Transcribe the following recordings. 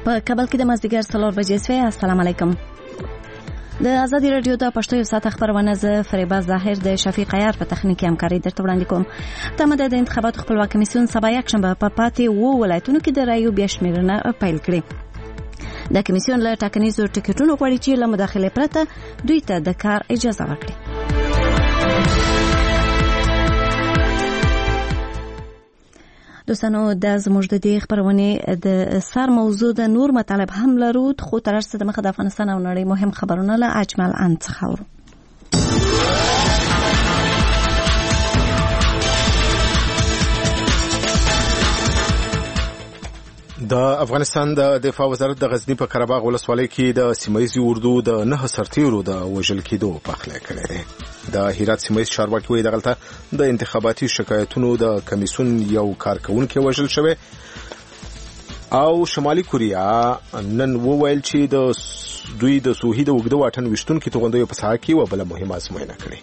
په کابل کې د مازدیګر 4 بجې شوې. السلام علیکم. د ازادي رادیو د پښتو یو ساعت خبرونه زه فریبا ظاهر د شفیق عیار په تخنیکی همکاري درته وړاندې کوم. تمه ده د انتخاباتو خپلواک کمیسیون سبا یکشنبه په پاتې و ولایتونو کې د رایو بیا شمیرنه پیل کړي. د کمیسیون له ټاکنیزو ټکټونو غواړي چې له مداخلې پرته دوی ته د کار اجازه ورکړي. دوستانو د زموږ د دې خبرونه د سر موضوع د نور مطالب هم لرو، خو تر څه د مخه د افغانستان او نړۍ مهم خبرونه له اجمل څخه اورو. د افغانستان د دفاع وزارت د غزنی په قرهباغ ولسوالۍ کې د سیمایي اردو د 9 سرتیرو د وژل کېدو پخلی کړی دی. د هرات سیمایي چارواکي وایي دغلته د انتخاباتي شکایتونو د کمیسیون یو کارکونکي وژل شوی او شمالي کوریا نن وویل چې دوی د سوهي د وګړو واټن وشتونکو توغندیو په ساحه کې وبله مهمه ازموینه کړې.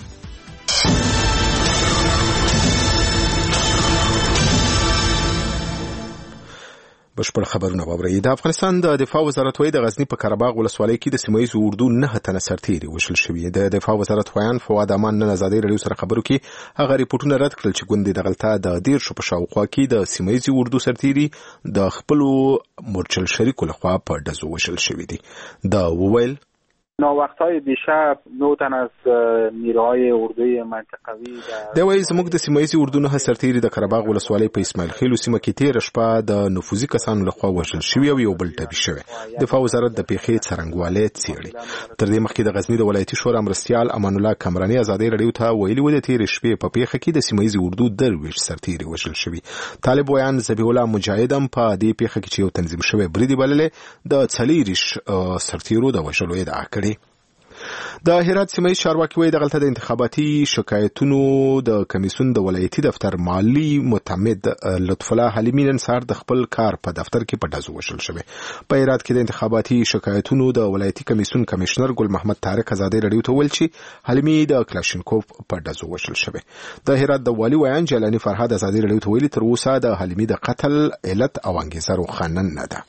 بشپړ خبرونه واورئ. د افغانستان د دفاع وزارت وایي د غزنی په قرهباغ ولسوالۍ کې د سیمایي اردو 9 تنه سرتیري وژل شوي. د دفاع وزارت وایان فواد امان نن ازادي رادیو سره خبرو کې هغه ریپورتونه رد کړل چې ګوندې دغلته د 13 په شاوخوا کې د سیمایي اردو سرتیري د خپل مورچل شریکو لخوا په ډزو وژل شوي دي. دا وویل ناوقتهای دیشب 9 تن از نیروهای اردوی منطقوی د وایي زموږ د سیمایي اردو 9 سرتیري د قرهباغ ولسوالۍ په اسماعیل خیل سیمه کې تیر شپه د نفوذي کسانو لخوا وژل شوي او یو بل ټپي شوی. دفاع وزارت د پیښې څرنګوالی څیړي. تر دې مخکې د غزنی د ولایتي شورا مرستیال امان الله کمرانی ازادي رادیو ته ویلي و د تیر شپې په پیښه کې د سیمایي اردو 23 سرتیري وژل شوي. طالب ویان ذبیح الله مجاهدم په دې پیښه کې چې یو تنظیم شوی بریدي بللې د 40 سرتیرو د وژلو ادعا کړې. د هرات سیمایي چارواکي وایي دغلته د انتخاباتي شکایتونو د کمیسیون د ولایتي دفتر مالی متعمد لطف الله حلیمی نن سهار د خپل کار په دفتر کې په ډزو وژل شوی. په هرات کې د انتخاباتي شکایتونو د ولایتي کمیسیون کمشنر ګل محمد طارق ازادي رادیو ته ویل چې حلیمی د کلاشینکوف په ډزو وژل شوی. د هرات د والي ویان جلانی فرهاد ازادي رادیو ته ویلي تر اوسه د حلیمی د قتل علت او انګیزه روښانه نه ده.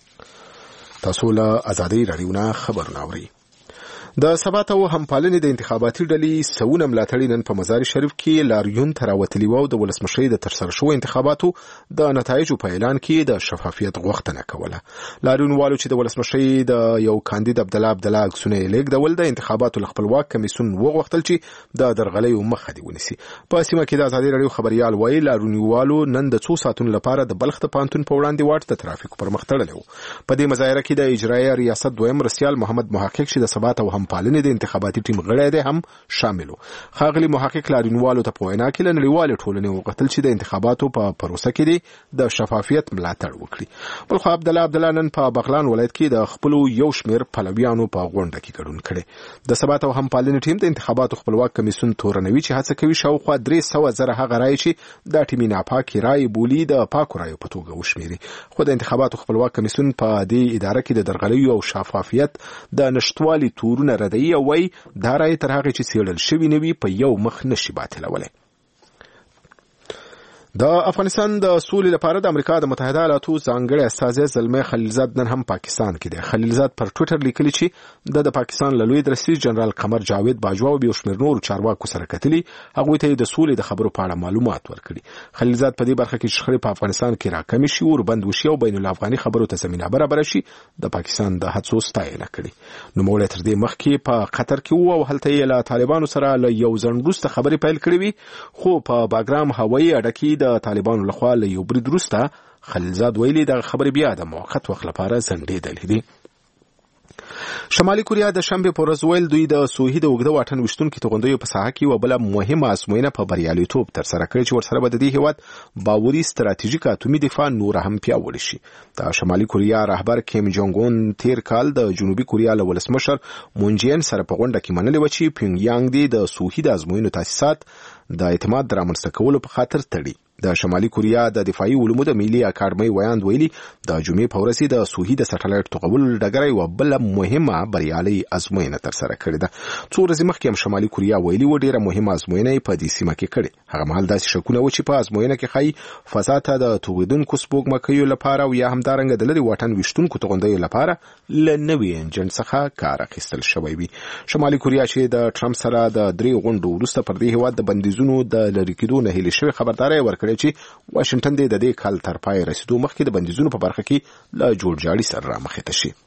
تاسو له ازادي رادیو نه خبرونه اورئ. د ثبات او همپالنې د انتخاباتي ډلې سونه ملاتړي نن په مزار شریف کې لاریون تراوتلی و د ولسمشي د ترسره شو انتخاباتو د نتایجو په اعلان کې د شفافیت غوښتنه کوله. لاریونوالو چې د ولسمشي د یو کاندید عبد الله عکسونه لیکدول د انتخاباتو خپلواک کمیسیون وغوښتل چې د درغلۍ مخه دی ونیسي. په سیمه کې د ازادي رادیو خبريال وایي لاریونوالو نن د 2 ساعتونو لپاره د بلخ ته پانتون په وړاندې واټ د ترافیک پر مخ تړلو. په دې مظاهره کې د اجرایي ریاست دویم رسیال محمد محقق چې د ثبات او همپالنې د انتخاباتي ټیم غړی دی هم شاملو. خاغلی محقق لاریونوالو ته په وینا کې له نړیوالې ټولنې وغوښتل چې د انتخاباتو په پروسه کې د شفافیت ملاتړ وکړي. بلخو عبد الله نن په بغلان ولایت کې د خپل یو شمېر پلویانو په غونډه کې ګډون کړي. د ثبات او همپالنې ټیم د انتخاباتو خپلواک کمیسیون تورنوي چې هڅه کوي شاوخوا 300,000 هغه رایې چې د ټیمي ناپاکي رایې بولی د پاکو رایو په توګه وشمیري. خو د انتخاباتو خپلواک کمیسیون په دې اداره کې د درغلۍ او شفافیت د نشټوالي تورونه ردی او وای دا رای تر هغه چې سیړل شوی نوي په یو مخ نشي باطلولای. د افغانستان د سولې لپاره د امریکا د متحده ایالاتو ځانګړي استازی زلمه خلیلزاد نن هم پاکستان کې دی. خلیلزاد پر ټوئیټر لیکلی چې د پاکستان له لوی درسي جنرال قمر جاوید باجوا او بیا شمیر نور چارواکو سره کتلی هغه ته د سولې د خبرو په اړه معلومات ورکړي. خلیلزاد په دې برخه کې شخړې په افغانستان کې راکمې شي او بند وشي او بین الافغاني خبرو ته زمينه برابر شي د پاکستان د هڅو ستاینه کړي. نو موږ تر دې مخکې په قطر کې وو او هلته یې له طالبانو سره له یو ځنډوسته خبرې پیل کړې وي، خو په باګرام هوایي اډه د طالبانو لخوا له یو برید وروسته خلیلزاد ویلي د خبرې بیا د موقت وخت لپاره ځنډېدلې دي. شمالي کوریا د شنبه په ورځ ویل دوی د سوهي د وګړو واټن وشتونکو توغندیو په ساحه کې وبله مهمه ازموینه په بریالیتوب تر سره کړې چې ورسره به د دې هیواد باوري ستراتیژیک اتومي دفاع نور هم پیاوړی شي. د شمالي کوریا رهبر کیم جونګ اون تیر کال د جنوبي کوریا له ولسمشر مون جین سره په غونډه کې منلې و چې پیونګ یانګ د سوهي د ازموینو تاسیسات د اعتماد درامنځته کولو په خاطر تړي. د شمالي کوریا د دفاعي علومو د ملي اکاډمۍ ویاند ویلي د جمعې په ورځ د سوهي د سټلایټ توغول ډګر یو بل مهمه بریالي ازموینه تر سره کړې ده. څو ورځې مخکې هم شمالي کوریا ویلي و ډیره مهمه ازموینه په دې سیمه کې کړې. هغه مهال داسې شکونه و چې په ازموینه کې ښایي فضا ته د توغیدونکو سپوږمکیو لپاره او یا همدارنګه د لرې واټن ویشتونکو توغندیو لپاره له نوي انجن څخه کار اخیستل شوی وي. شمالي کوریا چې د ټرمپ سره د 3 غونډو وروسته پر دې هیواد د بندیزونو د لرې کېدو نه هیلې شوې خبرداری ورکړې چې واشنگټن د دې کال تر پای رسیدو مخکې د بندیزونو په برخه کې له جوړجاړي سره مخې ته شي.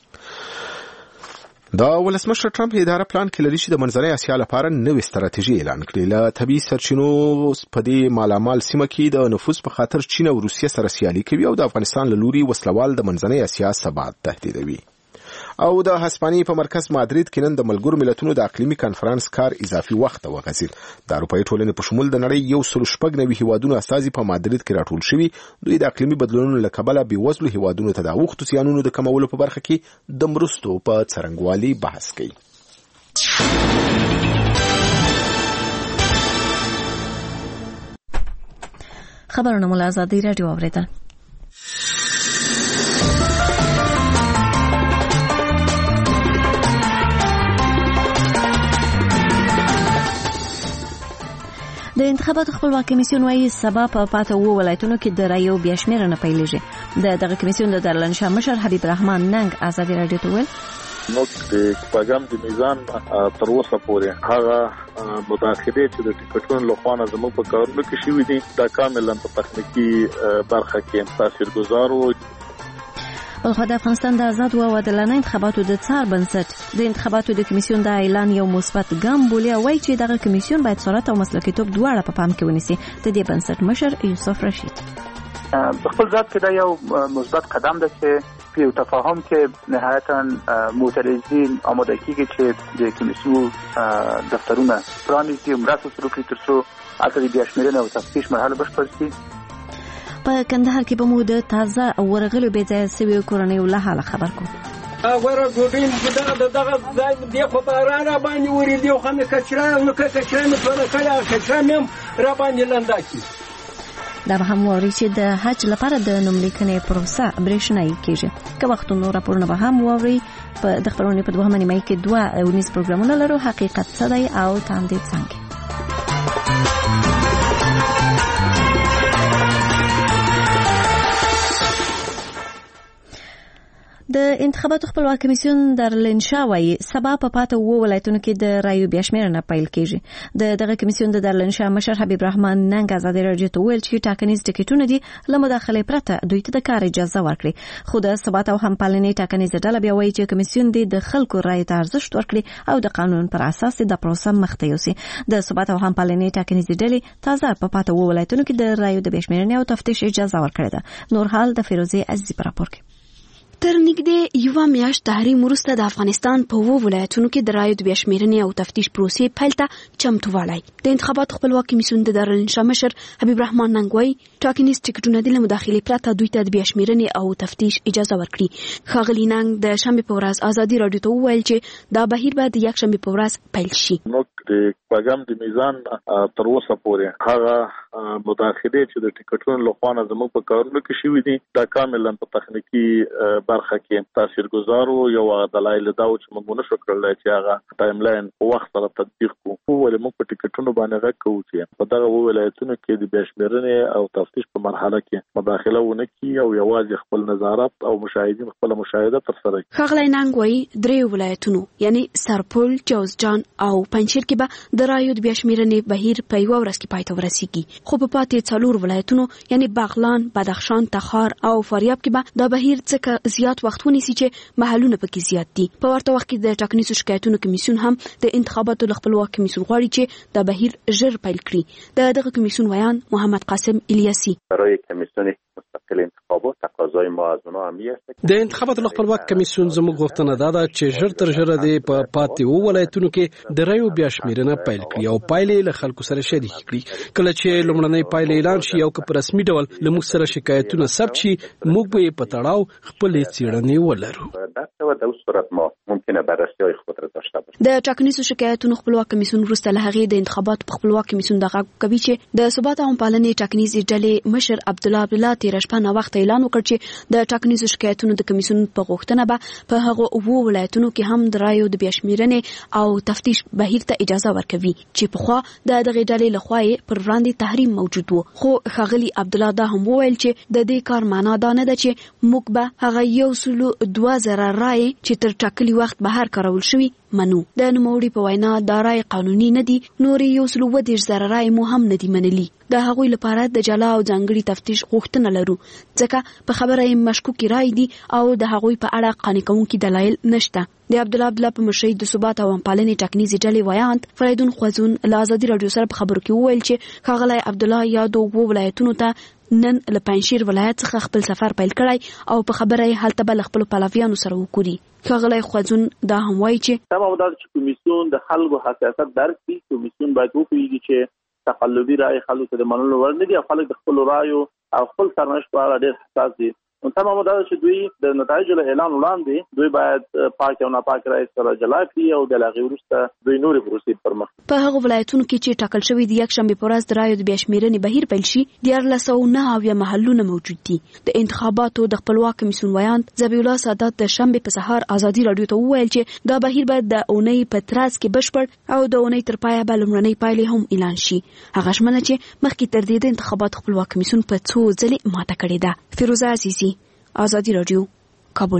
د ولسمشر ټرمپ اداره پلان کې لري چې د منځنۍ اسیا لپاره نوې ستراتیژي اعلان کړي. له طبي سرچینو په دې مالامال سیمه کې د نفوذ په خاطر چین او روسیه سره سیالي کوي او د افغانستان له لوري وسلوال د منځنۍ اسیا ثبات تهدیدوي. او د هسپانیې په مرکز مادرید کې نن د ملګرو ملتونو د اقلیمي کانفرنس کار اضافي وخت وغځید. د اروپایي ټولنې په شمول د نړۍ 196 هیوادونو استازي په مادرید کې راټول شوي. دوی د اقلیمي بدلونونو له کبله بېوزلو هیوادونو ته د اوښتو زیانونو د کمولو په برخه کې د مرستو په څرنګوالي بحث کوي. خبرونه مو له ازادي راډیو اوریدل. د انتخاباتو خپلواک کمیسیون وايي سبا په پاته وو ولایتونو کې د رایو بیا شمیرنه پیلېږي. دغه کمیسیون د دارالانشا مشر حبیب رحمان ننګ ازادي راډیو ته ویل موږ د پاګام د میزان تر اوسه پورې هغه مداخلې چې د ټیکټونو لخوا زموږ په کارونو کې شوې دي دا کاملا په تخنیکی برخه کې تاثیرګذار وو. بلخو د افغانستان د آزاد او عادلانه انتخاباتو د څار بنسټ د انتخاباتو د کمیسیون د اعلان یو مثبت ګام بولي او وايي چې دغه کمیسیون باید سرعت او مسلکیتوب دواړه په پام کې ونیسي. د دې بنسټ مشر یوسف رشید په خپل ذات کې دا یو مثبت قدم ده چې په تفاهم کې نهایتا معترضین آماده کیږي چې د کمیسیون دفترونه پرانیزي مرسته وکړي ترڅو اته بیا شمیرنه او تفتیش مرحله بشپړ شي. په کندهار کې به مو د تازه او ورغلو بې ځایه سوي کورنیو له حاله خبر کو. غوړه ګوډین دغه ځای دی په باران را باندې ورې دی خو مې کچرا نو کچرا مې ټول کړه کچرا مې را باندې لندا کی. دا به هم ووري چې د حج لپاره د نوملیکنې پروسه برېښنایي کیږي. که وختونو راپورونه به هم ووري. په د خبرونې په دوهمه نیمه کې 2 ونیز پروګرامونه لرو. حقیقت څه دی او تاندید څنګه. د انتخاباتو خپلواک کمیسیون دارالانشا وايي سبا په پاته وو ولایتونو کې د رایو بیا شمیرنه پیل کیږي. دغه کمیسیون د دارالانشا مشر حبیب رحمان ننګ ازادي راډیو ته ویل چې ټاکنیز ټیکټونه دي له مداخلې پرته دوی ته د کار اجازه ورکړي. خو د ثبات او همپالنې ټاکنیز ډله بیا وايي چې کمیسیون د خلکو رایو ته ارزښت ورکړي او د قانون پر اساس د پروسه مخته یوسي. د ثبات او همپالنې ټاکنیز ډلې تازه په پاته وو ولایتونو کې د رایو د بیا شمیرنې او تفتیش اجازه ورکړې ده. نور حال د فیروزي عزیزی په راپور کې. تر نږدې یوه میاشت تحریم وروسته د افغانستان په 2 ولایتونو کې د رایو د بیا شمیرنې او تفتیش پروسې پیل ته چمتووالی. د انتخاباتو خپلواک کمیسیون د دارالانشا مشر حبیب رحمان ننګ وايي ټاکنیز ټیکټونه د مداخلې پرته دوی ته د بیا شمیرنې او تفتیش اجازه ورکړي. ښاغلي ننګ د شنبې په ورځ ازادي راډیو ته وویل چې دا بهیر به د یکشنبې په ورځ پیل شي. موږ د پاګام د میزان تر اوسه پورې هغه مداخلې چې د ټیکټونو لخوا زموږ په کارونو کې شوې دي دا کاملا په تخنیکی برخه کې تاثیرګذار وو. یو دلایل دا و چې موږ نشو کولای چې هغه ټایم لاین په وخت سره تطبیق کړو. ولې موږ په ټیکټونو باندې غږ کوو چې په دغه ولایتونو کې د بیا شمیرنې او تفتیش په مرحله کې مداخله ونه کړي او یوازې خپل نظارت او مشاهدین خپل مشاهده ترسره کړي. ښاغلی ننګ وايي 3 ولایتونو یعنی سرپل، جوزجان او پنجشیر کې به د رایو د بیا شمیرنې بهیر په یوه ورځ کې پای ته ورسیږي. خو په پاتې 4 ولایتونو یعنی بغلان، بدخشان، تخار او فاریاب کې به د بهیر څخه زیات وخت ونیسي چې محلونه پکې زیات دي. په ورته وخت کې د ټاکنیزو شکایتونو کمیسیون هم د انتخاباتو خپلواک کمیسیون غواړي چې د بهیر ژر پیل کړي. دغه کمیسیون ویان محمد قاسم الیاسی برای کمیسیون مستقل انتخابات تقاضای ما از اونها هم است. د انتخاباتو خپلواک کمیسیون زموږ غوښتنه ده چې ژر تر ژره د پاتې ولایتونو کې د رایو بیا شمیرنه پیل کړي او پایلې له خلکو سره شریک کړي. کله چې لومړنۍ پایلې اعلان شي او که په رسمي ډول له موږ سره شکایتونه ثبت شي موږ به په تړاو خپلې څېړنې ولرو. در اون صورت ما ممکنه بررسی‌های خود را داشته باشیم. د ټاکنیزو شکایتونو خپلواک کمیسیون وروسته له هغې د انتخاباتو په خپلواک کمیسیون دغه کوي چې د ثبات او پالنې ټاکنیزې ډلې مشر عبدالله تیر شپه نا وخت اعلان وکړ چې د ټاکنیزو شکایتونو د کمیسیون په غوښتنه به په هغه 2 ولایتونو کې هم د رایو د بیاشمیرنې او تفتیش بهیر ته اجازه ورکوي چې پخوا د دغه ډلې لخوا پر وړاندې تحریم موجود و. خو ښاغلي عبدالله دا هم وویل چې د دې کار معنا دا نه ده چې موږ به هغه 102,000 رایې چې تر ټاکلي وخت بهر کارول شوي منو. د نوموړي په وینا دا رایې قانوني نه دي، نورې 130,000 رایې مو هم نه دي منلي. د هغوی لپاره د جلا او ځانګړي تفتیش غوښتنه لرو ځکه په خبره یې مشکوکې رایې دي او د هغوی په اړه قانع کوونکي دلایل نشته. د عبدالله په مشرۍ د ثبات او پالنې ټاکنیزې ډلې ویاند فریدون خوځون له ازادي راډیو سره په خبرو کې وویل چې ښاغلی عبدالله یادو 2 ولایتونو ته نن له پنجشیر ولایت څخه خپل سفر پیل کړی او په خبره یې هلته به له خپلو پلویانو سره وګوري. ښاغلی خوځون دا هم وایي چې تمام دا چې کمیسیون د خلکو حساسیت درک کړي. کمیسیون باید وپوهیږي چې تقلبي رایې خلکو ته د منلو وړ نه دي او خلک د خپلو رایو او خپل سرنوشت په اړه ډېر حساس دي. تمام دا چې دوی د نتایجو له اعلان وړاندې دوی باید پاک او ناپاک رایې سره جلا کړي او د هغې وروسته دوی نورې پروسې پرمخ په هغو ولایتونو کې چې ټاکل شوي د یکشنبې په ورځ د رایو د بیاشمیرنې بهیر پیل شي 1409 محلونه موجود دي. د انتخاباتو د خپلواک کمیسیون ویاند ذبیح الله سادات د شنبې په سهار ازادي راډیو ته وویل چې دا بهیر باید د اونۍ په تراز کې بشپړ او د اونۍ تر پایه به لومړنۍ پایلې هم اعلان شي. هغه ژمنه چې مخکې تر دې د انتخاباتو خپلواک کمیسیون په څو ځلې ماته کړې ده. فیروزه عزیزي، آزادی رادیو، کابل.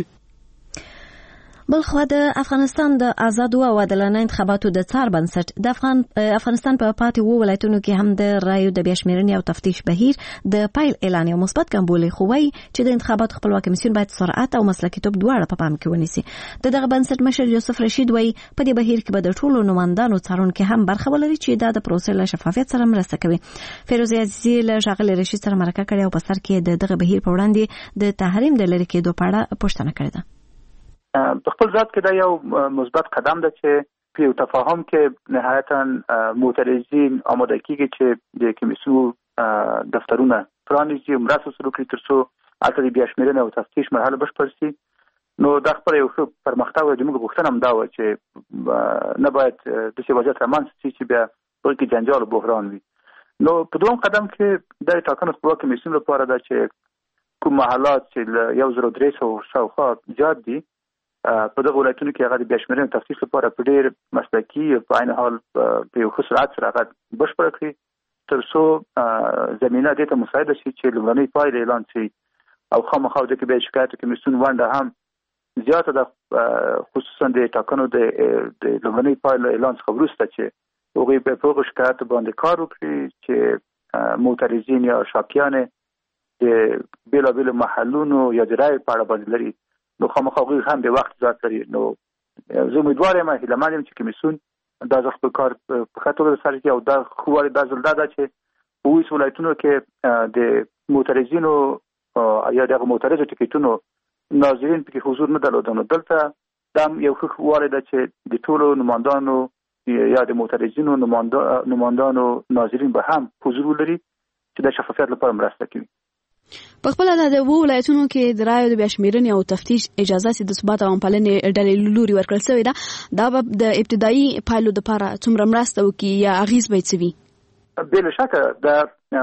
بلخوا د افغانستان د آزادو او عادلانه انتخاباتو د څار بنسټ د افغانستان په پاتې 2 ولایتونو کې هم د رایو د بیاشمیرنې او تفتیش بهیر د پایل اعلان یو مثبت ګام بولي، خو وايي چې د انتخاباتو خپلواک کمیسیون باید سرعت او مسلکیتوب دواړه په پام کې ونیسي. دغه بنسټ مشر یوسف رشید وايي په دې بهیر کې به د ټولو نمائندانو څارونکو هم برخه ولري چې د پروسې له شفافیت سره مرسته کوي. فیروزه عزیزي له ښاغلي رشید سره مرکه کړې او په سر کې دغه بهیر په وړاندې د تحریم د لرې کېدو په اړه پوښتنه کړې ده. په خپل ذات کې دا یو مثبت قدم ده چې په تفاهم کې نهایتا معترضین آماده کیږي چې د کمیسیون دفترونه پرانیزي مرسته سره کوي ترڅو اته د بیاشمیرنې او تفتیش مرحله بشپړ شي. نو دا خبره یو ښه پرمختګ دی. موږ غوښتنه هم دا و چې نه باید د څه وضعیت رامنځته شي چې بیا په کې جنجال او بحران وي. نو په دوم قدم کې د ټاکنو خپلواک کمیسیون لپاره دا چې کوم محلات چې 1300 شاوخوا زیات دي په دغه ولایتونو کې هغه د بیاشمیرنې تفتیش لپاره په ډېر مسلکي په عین حال په یو ښه سرعت سره هغه بشپړ کړي ترڅو زمینه دې ته مساعده شي چې لومړنۍ پایلې اعلان شي او خامخا د کې به شکایت کمیسیون ونډه هم زیاته ده، خصوصا د ټاکنو د لومړنۍ پایلې اعلان څخه وروسته چې هغوی به په هغو شکایاتو باندې کار وکړي چې معترضین یا شاکیان د بېلابېلو محلونو یا د رایې په اړه باندې لري. نو خامخا هغوی هم د وخت ذات لري. نو زه امیدوار یم هیلهمند یم چې کمیسیون دا ځل خپل کار په ښه توګه سره کوي او دا ښه والي دا ځل دا ده چې په 20 ولایتونو کې د معترضینو یا دغه معترضو ټکټونو ناظرین پکې حضور نه درلوده. نو دلته دا یو ښه والی ده چې د ټولو نمایندانو یا د معترضینو نمایندانو ناظرین به هم حضور ولري چې د شفافیت لپاره مرسته کوي. په خپل د 2 ولایتونو کې د رایو د بیاشمیرنې او تفتیش اجازه سي د ثبات او پالنې ډلې لوري ورکړل شوې ده. دا به د ابتدایي پایلو لپاره څومره مرسته وکړي یا اغیز به څه وي؟ بلا شکه دا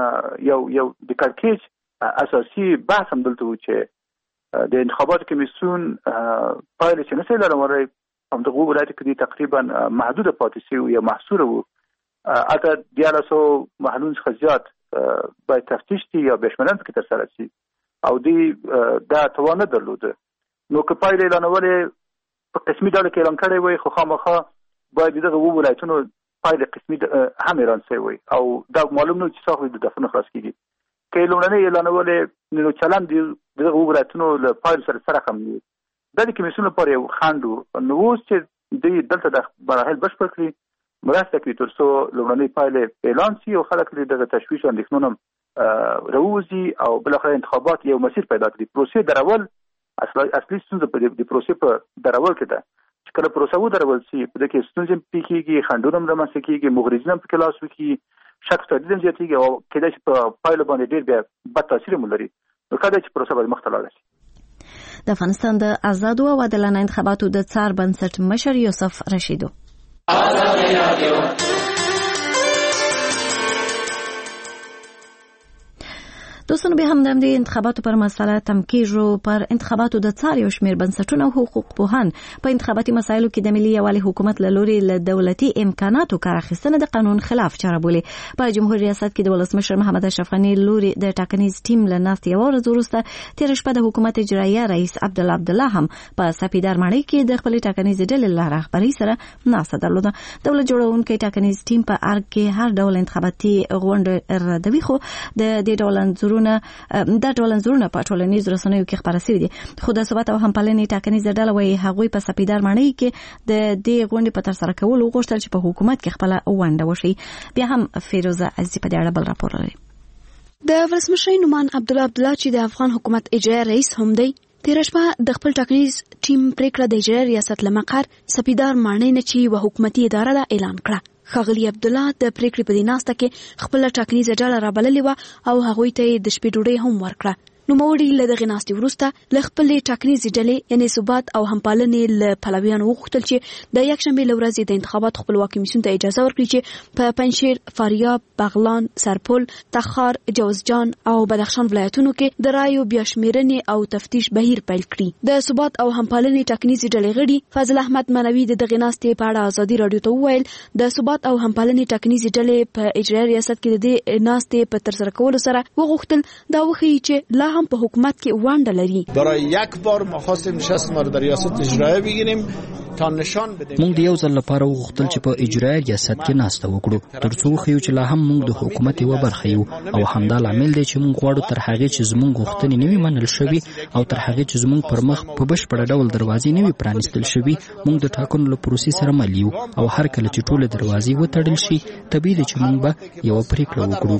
یو د کړکېچ اساسي بحث هم دلته و چې د انتخاباتو کمیسیون پایلې چې نسي لري هم دغه ولایت کې تقریبا محدوده پاتې شي یا محصوره و. اته 1100 محلون څخه زیات باید تفتیش دي یا بیاشمیرنه پکې ترسره شي او دوی دا توان نه درلوده. نو که پایلې اعلانولې په قسمي ډول کې اعلان کړی وي خو خامخا باید دغه ولایتونو پایلې قسمي هم اعلان شوی وي او دا معلوم نه چې څوک د دفترونو خلاص کیږي. که لومړنۍ اعلانولې نو چلند دغه ولایتونو له پایلو سره هم وي. دا د کمیسیون لپاره یو خنډ و. نو اوس چې دوی دلته د مراحل بشپړ کړي مرسته کوي ترڅو لومړنۍ پایلې اعلان شي او خلک دغه تشویش او اندېښنو راوځي او بالاخره انتخابات یو مسیر پیدا کړي. پروسې درول اصلي ستونزه په دې پروسې په درول کې ده. چې کله پروسه ودرول شي په دې کې ستونزې پیښیږي، خنډونه هم رامنځته کیږي، مغرضین هم پکې لاس وکړي، شک تردید هم زیاتېږي او کېدای شي په پایلو باندې ډېر بیا بد تاثیر هم ولري. نو کله چې پروسه باید مخته لاړه شي. د افغانستان د آزادو او عادلانه انتخاباتو د څار بنسټ مشر یوسف رشیدو دوستانو به هم د انتخاباتو پر مسله تمکیجو پر انتخاباتو د څار یو شمیر بنسټونه او حقوق پوهان په انتخاباتي مسایلو کې د ملي یوالي حکومت له لوري له دولتي امکاناتو کار اخیستنه د قانون خلاف چاره بولي. په جمهوریت ریاست کې د ولسمشر محمد اشرف غنی لوري د ټاکنیز ټیم له ناستې یو ورځ وروسته تیر شپه د حکومت اجرایه رئیس عبدالله هم په سپیدار ماڼۍ کې د خپل ټاکنیز ډلې له رهبرۍ سره ناسته درلوده. دولت جوړونکي ټاکنیز ټیم په ارګ کې هر ډول انتخاباتي غونډه ردوي، خو د دې ډول انځورونه په ټولنیزو رسنیو کې خپاره شوي دي. خو د ثبات او همپالنې ټاکنیزه ډله وايي هغوی په سپیدار ماڼۍ کې د دې غونډې په ترسره کولو غوښتل چې په حکومت کې خپله ونډه وشي. بیا هم فیروزه عزیزي په دې اړه بل راپور لري. د ولسمشر نومان عبدالله چې د افغان حکومت اجرایه رئیس هم دی، تیر شپه د خپل ټاکنیز ټیم پریکړه د اجرایه ریاست له مقر سپیدار ماڼۍ نه چې و حکومتي اداره ده اعلان کړه. ښاغلي عبدالله د پریکړې په دې ناسته کې خپل ټاکنیزه ډله رابللې وه او هغوی ته د شپې ډوډۍ هم ورکړه. نوموړي له دغې ناستې وروسته له خپلې ټاکنیزې ډلې یعنې ثبات او همپالنې له پلویانو وغوښتل چې د یکشنبې له ورځې د انتخاباتو خپلواک کمیسیون ته اجازه ورکړي چې په پنجشیر، فاریاب، بغلان، سرپل، تخار، جوزجان او بدخشان ولایتونو کې د رایو بیا شمیرنې او تفتیش بهیر پیل کړي. د ثبات او همپالنې ټاکنیزې ډلې غړي فضل احمد منوي د دغې ناستې په اړه ازادي راډیو ته وویل د ثبات او همپالنې ټاکنیزې ډلې په اجرایه ریاست کې د دې ناستې په ترسره کولو سره وغوښتل دا وښیي چې لا هم په حکومت کې ونډه لري. برای یک بار ما خواستیم نشست ما رو در ریاست اجرایه بگیریم تا نشان بدیم. موږ د یو ځل لپاره وغوښتل چې په اجرایه ریاست کې ناسته وکړو ترڅو وښیو چې لا هم موږ د حکومت یوه برخه یو او همدا لامل دی چې موږ غواړو تر هغې چې زموږ غوښتنې نه وي منل شوي او تر هغې چې زموږ پر مخ په بشپړه ډول دروازې نه وي پرانیستل شوي موږ د ټاکنو له پروسې سره مل یو او هر کله چې ټولې دروازې وتړل شي طبیعي ده چې موږ به یوه پریکړه وکړو.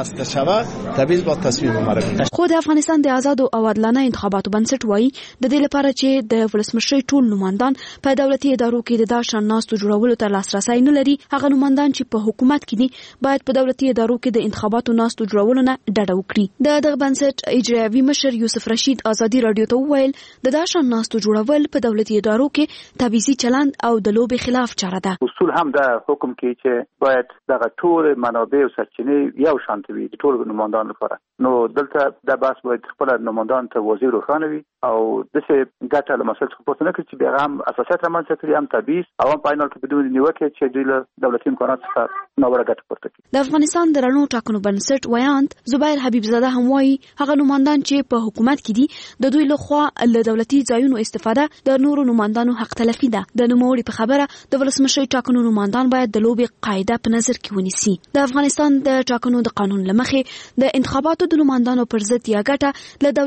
خو د افغانستان د آزادو او عادلانه انتخاباتو بنسټ وایي د دې لپاره چې د ولسمشر ټول نمایندان په دولتي ادارو کې د داشان ناستو جوړولو ته لاسرسی نه لري. هغه نمایندان چې په حکومت کې دي باید په دولتي ادارو کې د انتخاباتو ناستو جوړولو نه ډډه وکړي. دغه بنسټ اجرایوي مشر یوسف رشید ازادي راډیو ته وویل د داشان ناستو جوړول په دولتي ادارو کې تبعیضي چلند او د لوبې خلاف چاره ده. اصول هم د حکم کې چې باید دغه ټول منابع او سرچینې یو شان وي د ټول نمایندانو لپاره. نو دلته د باس باید خپل نمایندان ته وزیر روښانه وي او دغه ګټه له مسل څخه پوښتنه کوي چې بیا هم اساسات رامنځته کړي هم تبعیض او هم پاینل کې بدون نیوکه چې دوی له دولتي امکانات څخه نوړه ګټه پورته کوي. د افغانستان د رڼو ټاکنو بنسټ ویاند زبیر حبیب زاده هم وایي هغه نمایندان چې په حکومت کې دي د دوی لخوا له دولتي ځایونو استفاده د نورو نمایندانو حق تلفي ده. د نوموړي په خبره د ولسمشر ټاکنو نمایندان باید د لوبې قاعده په نظر کې ونیسي. د افغانستان د ټاکنو د قانون لمخې د انتخاباتو د نمایندانو پر ضد یا ګټه له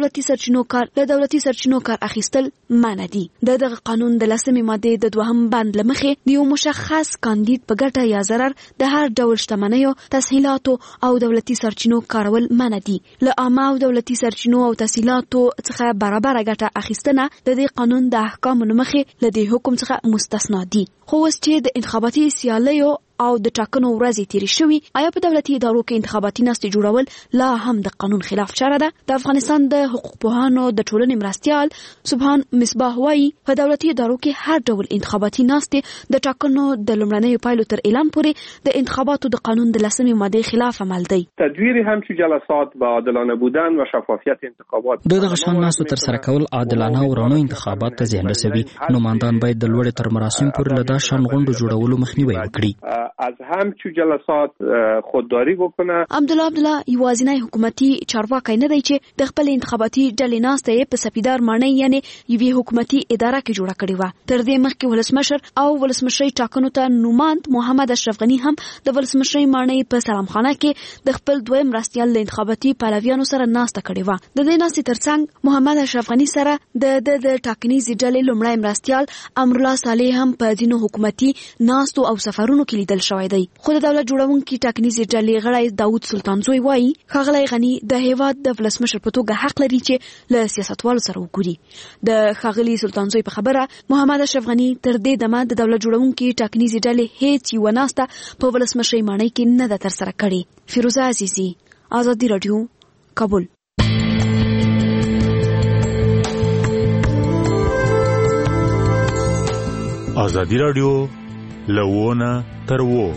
دولتي سرچینو کار اخیستل منع دي. دغه قانون د 10 ماده د 2 بند لمخې د یو مشخص کاندید په ګټه یا ضرر د هر ډول شتمنیو، تسهیلاتو او دولتي سرچینو کارول منع دي. له عامه او دولتي سرچینو او تسهیلاتو څخه برابر ګټه اخیستنه د دې قانون د احکامو لمخې له دې حکم څخه مستثنا دي. خو اوس چې د انتخاباتي سیالیو او د ټاکنو ورځې تیرې شوي آیا په دولتي ادارو کې انتخاباتي ناستې جوړول لا هم د قانون خلاف چاره ده؟ د افغانستان د حقوق پوهانو د ټولنې مرستیال سبحان مصباح وایي په دولتي ادارو کې هر ډول انتخاباتي ناستې د ټاکنو د لومړنیو پایلو تر اعلان پورې د انتخاباتو د قانون د 10 ماده خلاف عمل دی. تدویر همچون جلسات با عادلانه بودن و شفافیت انتخابات دغه شان ناستو تر سره کول عادلانه او رڼو انتخابات ته ذهن رسوي. نمایندان باید د لوړې تر مراسم پورې له دا شان غونډو جوړولو مخنیوي وکړي. از همچون جلسات خودداری بکنه. عبدالله یوازینی حکومتي چارواکی نه دی چې د خپل انتخاباتي ډلې ناسته په سپیدار ماڼۍ یعنی یوې حکومتي اداره کې جوړه کړې و. تر دې مخکې ولسمشر او ولسمشر ټاکنو ته نوماند محمد اشرف غنی هم د ولسمشر ماڼۍ په سلامخانه کې د خپل دویم مرستیال له انتخاباتي پلویانو سره ناسته کړې و. د دې ناستې ترڅنګ محمد اشرف غنی سره د ټاکنیزې ډلې لومړی مرستیال امرالله صالح هم په ځینو حکومتي ناستو او سفرونو کې لیدل شوی دی. خو د دولت جوړونکي ټاکنیزې ډلې غړی داود سلطانزوی وایي ښاغلی غني د هیواد د ولسمشر په توګه حق لري چې له سیاستوالو سره وګوري. د ښاغلي سلطانزوی په خبره محمد اشرف غني تر دې دمه د دولت جوړونکي ټاکنیزې ډلې هیڅ یوه ناسته په ولسمشرۍ ماڼۍ کې نه ده ترسره کړې. فیروزه عزیزي، آزادي راډیو، کابل. آزادی راډیو لوونه تر وو.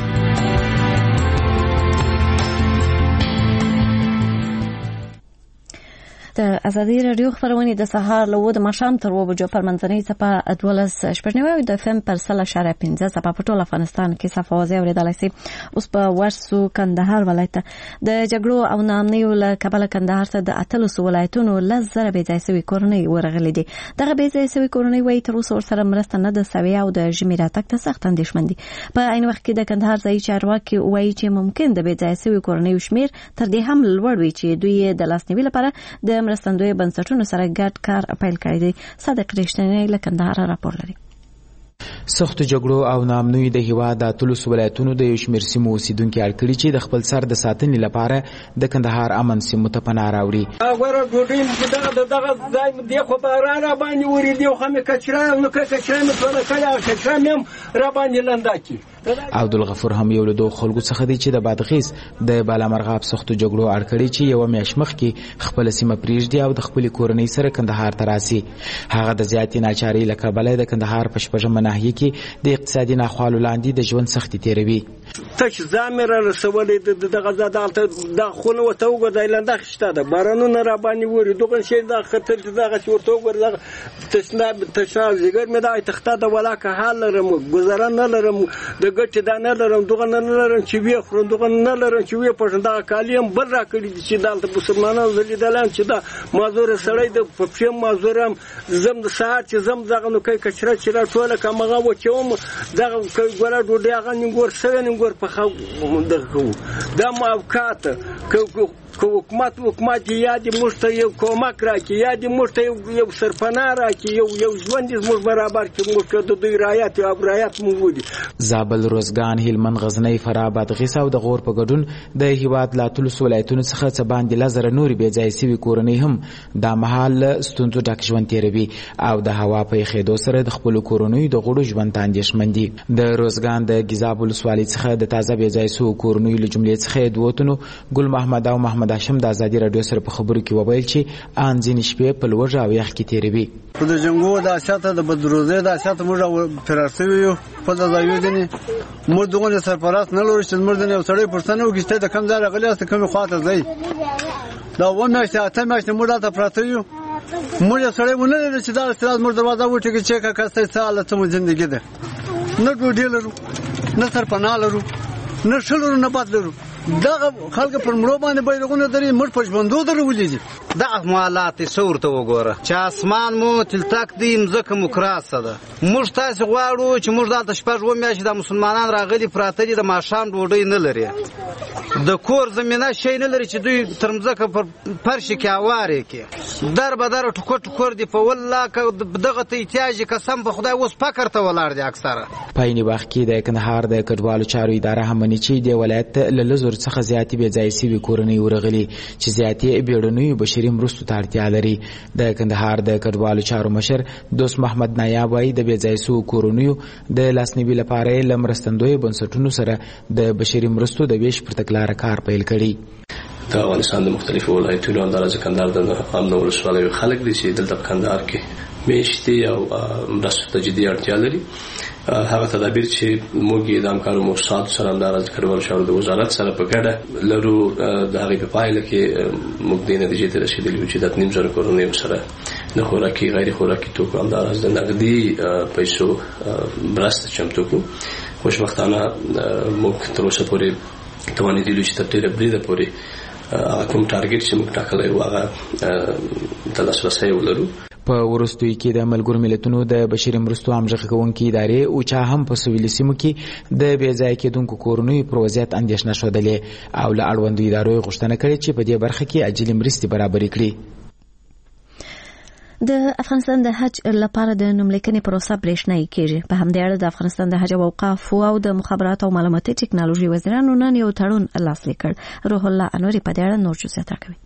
د ازادي راډیو خبرونه د سهار له د ماښام تر 2 بجو پر منځنۍ څپه 12.9 د FM پر 0.5 څپه په ټول افغانستان کې صفه وځي اوریدلای شي. اوس په ورسو کندهار ولایت د جګړو او نامنیو له کبله کندهار ته د 8 ولایتونو لزر به ځای سوي کورنۍ ورغلي دي. دغه به ځای سوي کورنۍ وایي تر اوسه سره مرسته نه د سوي او د ژمي راتګ ته سخت اندېښمن دي. په عین وخت کې د کندهار ځای چارواکي وایي چې ممکن د به ځای سوي کورنۍ شمیر تر دې هم لوړ وي چې دوی د لاسنیوي لپاره د مرستندوی بنسټونو سره ګډ کار پیل کړی دی. صادق رښتینی له کندهار راپور لري. سختو جګړو او نامنوي د هیواد د 13 ولایتونو د یو شمېر سیمو اوسیدونکي اړ کړي چې د خپل سر د ساتنې لپاره د کندهار امن سیمو ته پناه راوړي. هغه ډوډۍ دغه ځای دی خو باران را باندې وري دی خو مې کچرا نو کچرا مې ټول کړه کچرا مې را باندې لندا کی. عبدالغفور هم یو له دوه خلکو څخه دی چې د بادغیس د بالامرغاب سختو جګړو اړ کړي چې یو میاشت مخکې خپل سیمه پریږدي او د خپل کورنۍ سره کندهار ته راسي. هغه د زیاتې ناچارۍ له کبله د کندهار په شپږمه ناحیه کې د اقتصادي ناخوالو لاندې د ژوند سختي تیروي. تش زامره رسولې د غزا د خونه وته وګدای لنده خشته ده بارانونه را باندې وري دوه شي د خطر دغه ورته وګر تشنا زیګر مې دا تخته د ولاکه حال لرم گزارا نه لرم د ګټ دا نه لرم دوه نه لرم چې وی خورم دوه نه لرم چې وی په دا کالیم بل را کړی چې دالته مسلمانانو زلیدلان چې دا مازور سړی د په مازورم زم د ساعت چې زم دغه نو کوي کچره چې ټوله کومه وچوم دغه ګوره ډوډۍ هغه نګور سره نګور په خو دغه د موافقت حکومت یاد مشته یو کومک راکړي یاد مشته یو سرپناه راکړي یو ژوند زموږ برابر کې موږ د دوی رعایت او رعایت موجود. زابل، روزګان، هلمند، غزنی، فراه، بادغیس او د غور په ګډون د هیواد لا 13 ولایتونو څخه څه باندې لزر نوري بې ځای سوي کورنۍ هم د مهال ستونزو ډک ژوند تیروي او د هوا په یخېدو سره د خپلو کورنیو د غړو ژوند ته اندېښمن دي. د روزګان د ګیزاب ولسوالۍ څخه د تازه بې ځای سوو کورنیو له جملې څخه دوه تنو ګل محمد او محمد هاشم د ازادي راډیو سره په خبرو کې وویل چې ان ځینې شپې په لوږه او یخ کې تیروي. په د جنګو د اساته د بدروزه د اساته موږ فرارسوي یو په د ځایو دي موږ دغه سرپرست نه لوري چې موږ د یو سړی پرسنه وګشته د کم ځای راغلی است کومه خاطر دی دا و میاشتې اته میاشتې موږ ته پراته یو موږ سړی ونه لري چې دا استاد موږ دروازه وټی چې کا کسته ساله ته مو ژوندۍ ده نه ډوډۍ لرو نه سرپناه لرو نه شلو نه باد لرو دغه خلک پر مړو باندې بیرغونه درې مړ په ژوندو درولې دي. دغه مالات صورت وګوره چې اسمان مو تلتک دی مزکه مو کراسه ده موږ تاسو غواړو چې موږ دلته شپږ و میاشتې د مسلمانان راغلي پراته دي د ماښام ډوډۍ نه لري د کور زمينه شي نه لري چې دوی تر مزکه پر فرش کې اواره کې در به در ټکور دی په والله دغه ته احتیاج قسم په خدای اوس فکر ته ولاړ دي اکثره. په این وخت کې د کندهار د کډوالو چارو اداره هم مني چې د ولایت له لزر څخه زیاتې بې ځای سوي کورنۍ ورغلي چې زیاتې بیړنیو بشري مرستو ته اړتیا لري. د کندهار د کډوالو چارو مشر دوست محمد نایاب وایي د بې ځای سوو کورنیو د لاسنیوي لپاره یې له مرستندویو بنسټونو سره د بشري مرستو د ویش پر تګلاره کار پیل کړي. د افغانستان د مختلفو ولایتونو اندازه کندهار د امن ولسوالیو خلک دي چې دلته په کندهار کې میشتي او مرستو ته جدي اړتیا لري. هغه تدابیر چې موږ د همکارو موسسات سره د کډوالو چارو د وزارت سره په ګډه لرو د هغې په پایله کې موږ دې نتیجې ته رسېدلي یو چې د 9,000 کورنیو سره د خوراکي غیر خوراکي توکو همداراز د نغدي پیسو مرسته چمتو کړو. خوشبختانه موږ تر اوسه پورې توانېدلو چې تر ډېره بریده پورې کوم ټارګټ چې موږ ټاکلی و هغه ته لاسرسی ولرو. په وروستیو کې د ملګرو ملتونو د بشري مرستو همغږي کوونکې ادارې او چا هم په سویلي سیمو کې د بې ځای کېدونکو کورنیو پر وضعیت اندېښنه ښودلې او له اړوندو ادارو یې غوښتنه کړې چې په دې برخه کې عاجلې مرستې برابرې کړي. د افغانستان د حج لپاره د نوملیکنې پروسه برېښنایي کیږي. په همدې اړه د افغانستان د حج او اوقاف او د مخابرات او معلوماتي ټکنالوژي وزیرانو نن یو تړون لاسلیک کړ. روح الله انوري په دې اړه نور جزئیات راکوي.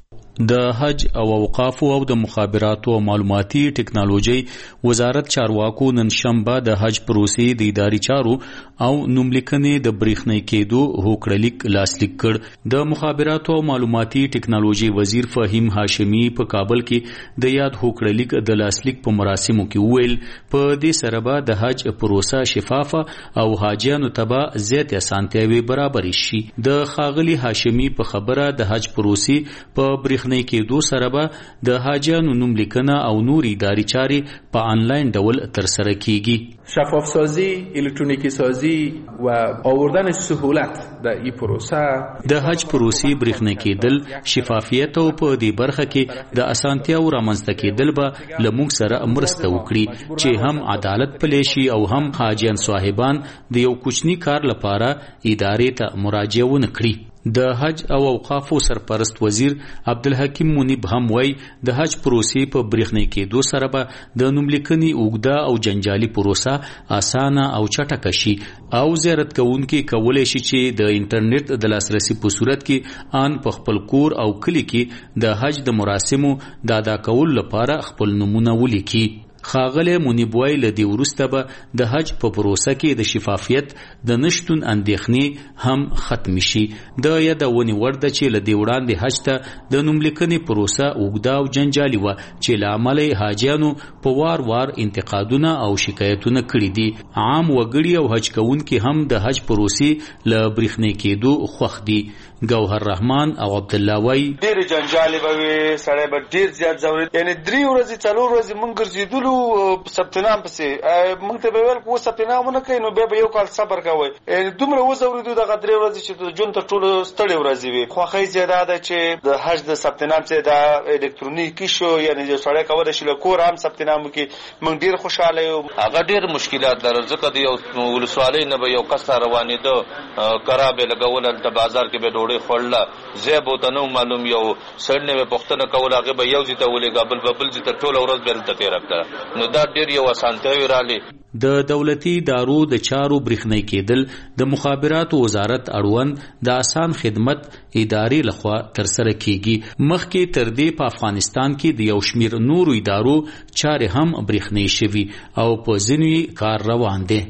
د حج او اوقاف او د مخابرات او معلوماتي ټکنالوژي وزارت چارواکو نن شنبه د حج پروسې د اداري چارو او نوملیکنې د برېښنایي کېدو هوکړلیک لاسلیک کړ. د مخابرات او معلوماتي ټکنالوژي وزیر فهیم هاشمي په کابل کې د یاد هوکړلیک د لاسلیک په مراسمو کې وویل په دې سره به د حج پروسه شفافه او حاجیانو ته به زیات اسانتیاوي برابر شي. د ښاغلي هاشمي په خبره د حج پروسې په برېښنایي کېدو سره به د حاجیانو نوملیکنه او نور اداري چارې په آنلاین ډول ترسره کیږي. شفاف سازی، الکترونیکی سازی و آوردن سهولت در این پروسه د حج پروسې برېښنایي کېدل، شفافیت او په دې برخه کې د اسانتیاو رامنځته کېدل به له موږ سره مرسته وکړي چې هم عدالت پلی شي او هم حاجیان صاحبان د یو کوچني کار لپاره ادارې ته مراجعه ونه کړي. د حج او اوقافو سرپرست وزیر عبدالحکیم منیب هم وایي د حج پروسې په برېښنایي کېدو سره به د نوملیکنې اوږده او جنجالي پروسه اسانه او چټکه شي او زیارت کوونکي کولی شي چې د انټرنیټ د لاسرسي په صورت کې ان په خپل کور او کلی کې د حج د مراسمو د ادا کولو لپاره خپل نمونه ولیکي. ښاغلی منیب وایي له دې وروسته به د حج په پروسه کې د شفافیت د نشتون اندېښنې هم ختم شي. د یادونې وړ ده چې له دې وړاندې حج ته د نوملیکنې پروسه اوږده او جنجالي وه چې له امله یې حاجیانو په وار وار انتقادونه او شکایتونه کړي دي. عام وګړي او حج کوونکي هم د حج پروسې له برېښنایي کېدو خوښ دي. ګوهر رحمان او عبدالله وایي ډېرې جنجالې به وي، سړی به ډېر زیات ځورېد. یعنې 3 ورځې 4 ورځې مونږ ګرځېدلو ثبتنام پسې مونږ ته به ویل که اوس ثبتنام ونه کوئ نو بیا به 1 کال صبر کوئ. یعنې دومره وځورېدو دغه 3 ورځې چې د ژوند تر ټولو ستړې ورځې وي. خوښۍ زیاده ده چې د حج د ثبتنام چې دا الکترونیکي شو، یعنې یو سړی کولی شي له کوره هم ثبتنام وکړي. مونږ ډېر خوشحاله یو. هغه ډېر مشکلات لرل ځکه د یو ولسوالۍ نه به یو کس روانېده کرا به لګول هلته بازار کې به ډوډۍ خوړله ځای به ورته نه معلوم. یو سړي نه به پوښتنه کوله هغې به یو ځای ته ولېږه بل به بل ځای ته ټوله ورځ به هلته تېره کړه. نو دا ډېر یو اسانتیاوې رالې. د دولتي ادارو د چارو برېښنایي کېدل د مخابراتو وزارت اړوند د آسان خدمت ادارې لخوا ترسره کیږي. مخکې تر دې په افغانستان کې د یو شمېر نورو ادارو چارې هم برېښنایي شوي او په ځینو کار روان دي.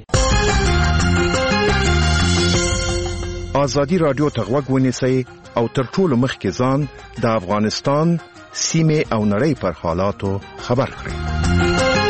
آزادی رادیو ته غوږ ونیسئ او تر ټولو مخکې ځان د افغانستان سیمې او نړۍ پر حالاتو خبر کړئ.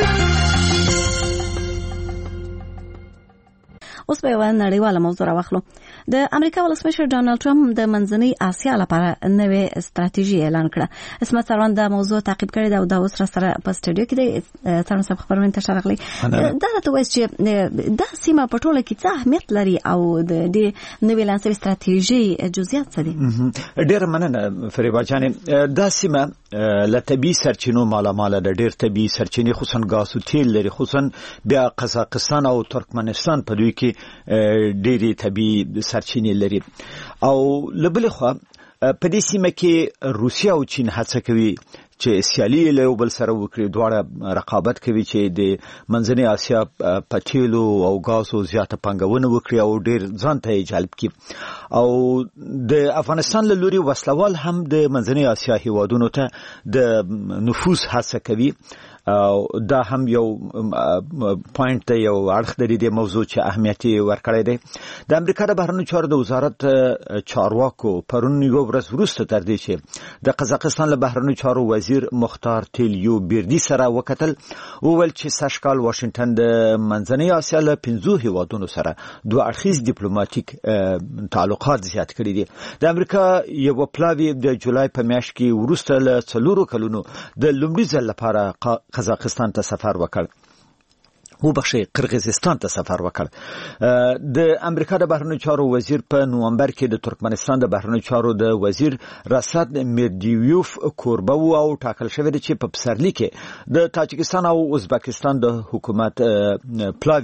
اوس به یو نړیواله موضوع راواخلو. د امریکا ولسمشر ډانلډ ټرمپ د منځنۍ اسیا لپاره نوې ستراتیژي اعلان کړه. اسمت سروان د موضوع تعقیب کړی دا او د اوس سره په سټوډیو کې د سروان صاحب خبرونه ته شارغلي. دا راته وایي چې دا سیمه په ټوله کې څه اهمیت لري او د دې نوې اعلان شوې ستراتیژي جزئیات څه دي؟ ډېره مننه فریبا جانې. دا سیمه له طبیعي سرچینو مالاماله ده. ډېر طبیعي سرچینې خصوصا ګاز او تیل لري. خصوصا بیا قزاقستان او ترکمنستان په دوی کې ډېرې طبیعي سرچینې لري. او له بلې خوا په دې سیمه کې روسیه او چین هڅه کوي چې سیالي له یو بل سره وکړي. دواړه رقابت کوي چې د منځنۍ اسیا په تیلو او ګازو زیاته پانګونه وکړي او ډېر ځان ته جلب کړي. او د افغانستان له لوري وسلوال هم د منځنۍ اسیا هیوادونو ته د نفوذ هڅه کوي. دا هم یو پوینټ دی، یو اړخ دی د موضوع چې اهمیت ورکړی دی. د امریکا د بهرنیو چارو د وزارت چارواکو پرون یو ورځ وروسته تر دې چې د قزاقستان له بهرنیو چارو وزیر مختار تیلیو بیردي سره وکتل، وویل چې سږکال واشنگټن د منځنۍ اسیا له 5 هیوادونو سره 2 اړخیز ډیپلوماټیک تعلقات زیات کړي دي. د امریکا یو پلاوی د جولای په میاشت کې وروسته له 4 کلونو د لومړي ځل لپاره قزاقستان ته سفر وکړ. قرغیزستان ته سفر وکړ. د امریکا د بهرنیو چارو وزیر په نوامبر کې د ترکمنستان د بهرنیو چارو د وزیر راسد میردیوف کوربه و او ټاکل شوی دی چې په پسرلي کې د تاجکستان او ازبکستان د حکومت پلاوی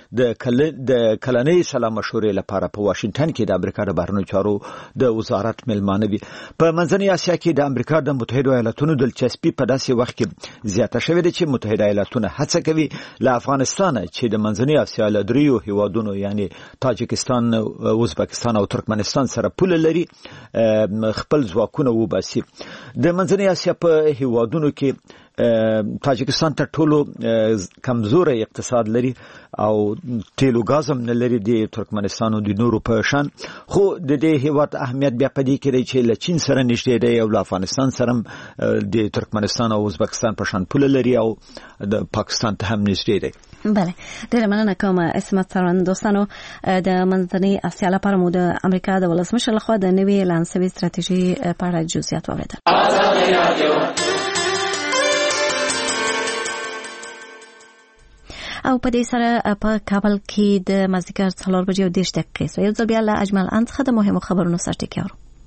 د کلنۍ سلا مشورې لپاره په واشنگټن کې د امریکا د بهرنیو چارو د وزارت مېلمانه دي. په منځنۍ اسیا کې د امریکا د متحده ایالاتونو دلچسپي په داسې وخت کې زیاته شوې ده چې متحده ایالاتونه هڅه کوي له افغانستان چې د منځنۍ اسیا له دریو هیوادونو یعنی تاجکستان، ازبکستان او ترکمنستان سره پوله لري خپل ځواکونه وباسي. د منځنۍ اسیا په هیوادونو کې تاجکستان تر ټولو کمزوري اقتصاد لري او تیل او غاز هم نه لري د ترکمنستان او د نورو په شان، خو د دې هیواد اهمیت بیا پدې کې دی چې له چین سره نږدې دی او له افغانستان سره د ترکمنستان او ازبکستان په شان پوله لري او د پاکستان ته هم نږدې دی. بله، ډیره مننه کوم اسمت سران. دوستانو، د منځنۍ اسیا لپاره مو د امریکا د ولسمشر لخوا د نوې اعلان شوې ستراتیژي په اړه جزئیات واوریدل. او په دې سره په کابل کې د مازدیګر 4:30 یو ځل بیا له اجمل ان څخه د مهمو خبرونو سره ټکیو.